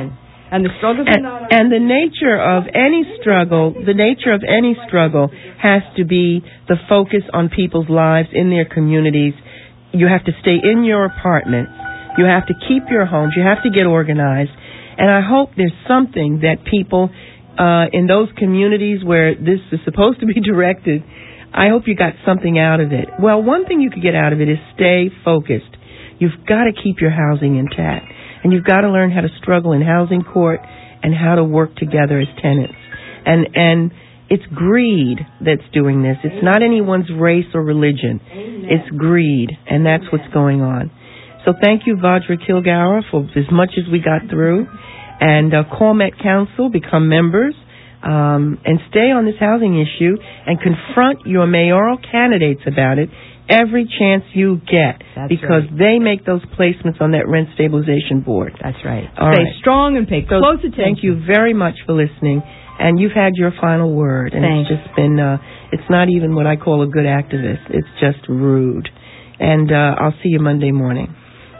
And the struggles
and,
are not
and the nature of any struggle, the nature of any struggle has to be the focus on people's lives in their communities. You have to stay in your apartments. You have to keep your homes. You have to get organized. And I hope there's something that people uh, in those communities where this is supposed to be directed, I hope you got something out of it. Well, one thing you could get out of it is stay focused. You've got to keep your housing intact. And you've got to learn how to struggle in housing court and how to work together as tenants. And and it's greed that's doing this. It's not anyone's race or religion. It's greed, and that's what's going on. So thank you, Vajra Kilgour, for as much as we got through. And uh, call Met Council, become members, um, and stay on this housing issue and confront your mayoral candidates about it every chance you get.
That's
because
right.
they make those placements on that rent stabilization board.
That's right.
All
Stay
right.
strong and pay
So
close attention.
Thank you very much for listening. And you've had your final word. And
Thanks.
it's just been, uh, it's not even what I call a good activist. It's just rude. And uh, I'll see you Monday morning.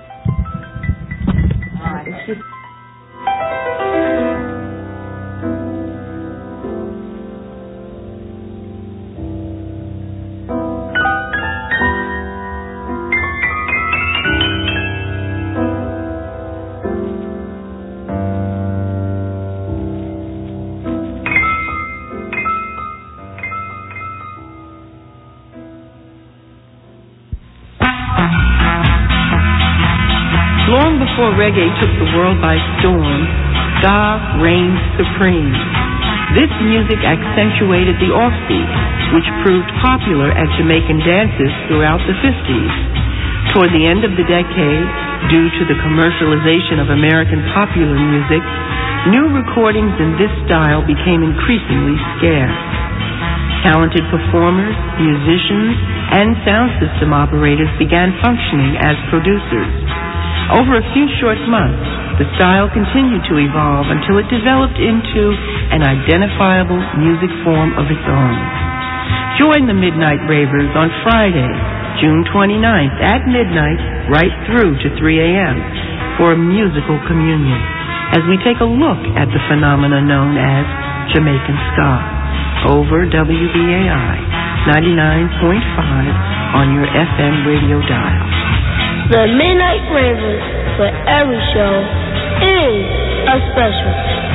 Long before reggae took the world by storm, ska reigned supreme. This music accentuated the offbeat, which proved popular at Jamaican dances throughout the fifties. Toward the end of the decade, due to the commercialization of American popular music, new recordings in this style became increasingly scarce. Talented performers, musicians, and sound system operators began functioning as producers. Over a few short months, the style continued to evolve until it developed into an identifiable music form of its own. Join the Midnight Ravers on Friday, June twenty-ninth at midnight, right through to three a.m. for a musical communion as we take a look at the phenomena known as Jamaican ska over W B A I ninety-nine point five on your F M radio dial.
The Midnight Ravers for every show is a special.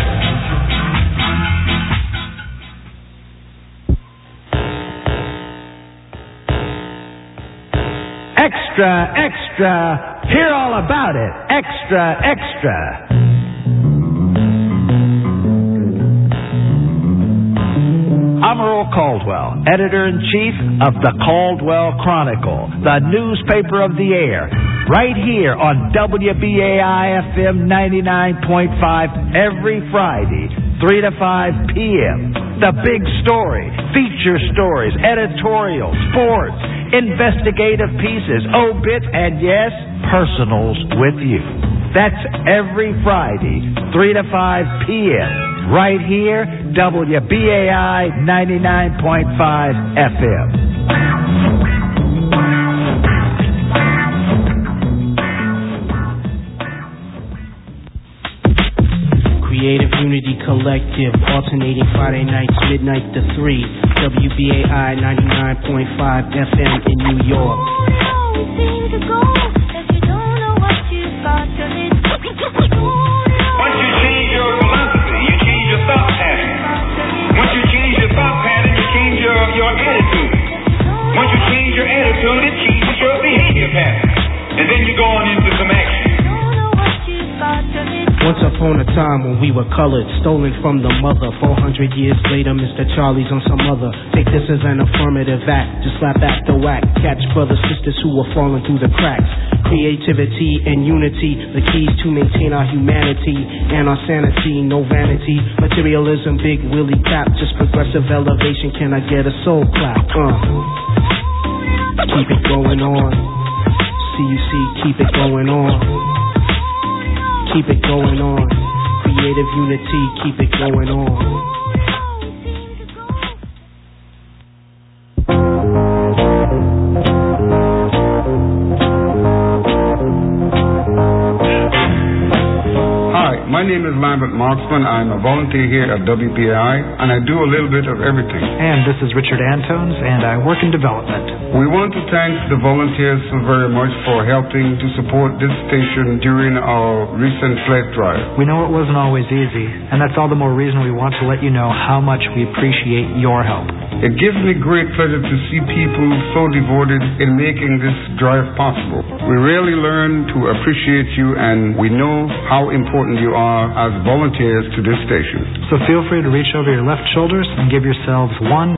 Extra, extra, hear all about it. Extra, extra. I'm Earl Caldwell, editor-in-chief of the Caldwell Chronicle, the newspaper of the air, right here on W B A I F M ninety-nine point five every Friday, three to five p.m. The big story, feature stories, editorial, sports, investigative pieces, obit, and yes, personals with you. That's every Friday, three to five p.m. right here, W B A I ninety-nine point five F M.
Creative Unity Collective, alternating Friday nights, midnight to three. W B A I ninety-nine point five F M in New York.
Once you change your philosophy, you change your thought pattern. Once you change your thought pattern, you change your, your attitude. Once you change your attitude, it changes your behavior pattern. And then you go on into some action.
Once upon a time when we were colored, stolen from the mother. Four hundred years later, Mister Charlie's on some other. Take this as an affirmative act, just slap back the whack. Catch brothers, sisters who are falling through the cracks. Creativity and unity, the keys to maintain our humanity and our sanity. No vanity, materialism, big willy crap. Just progressive elevation, can I get a soul clap? Uh. Keep it going on. C U C, keep it going on. Keep it going on. Creative unity, keep it going on.
Hi, my My name is Lambert Marksman. I'm a volunteer here at W B A I, and I do a little bit of everything.
And this is Richard Antones, and I work in development.
We want to thank the volunteers so very much for helping to support this station during our recent sled drive.
We know it wasn't always easy, and that's all the more reason we want to let you know how much we appreciate your help.
It gives me great pleasure to see people so devoted in making this drive possible. We really learn to appreciate you, and we know how important you are as volunteers to this station.
So feel free to reach over your left shoulders and give yourselves one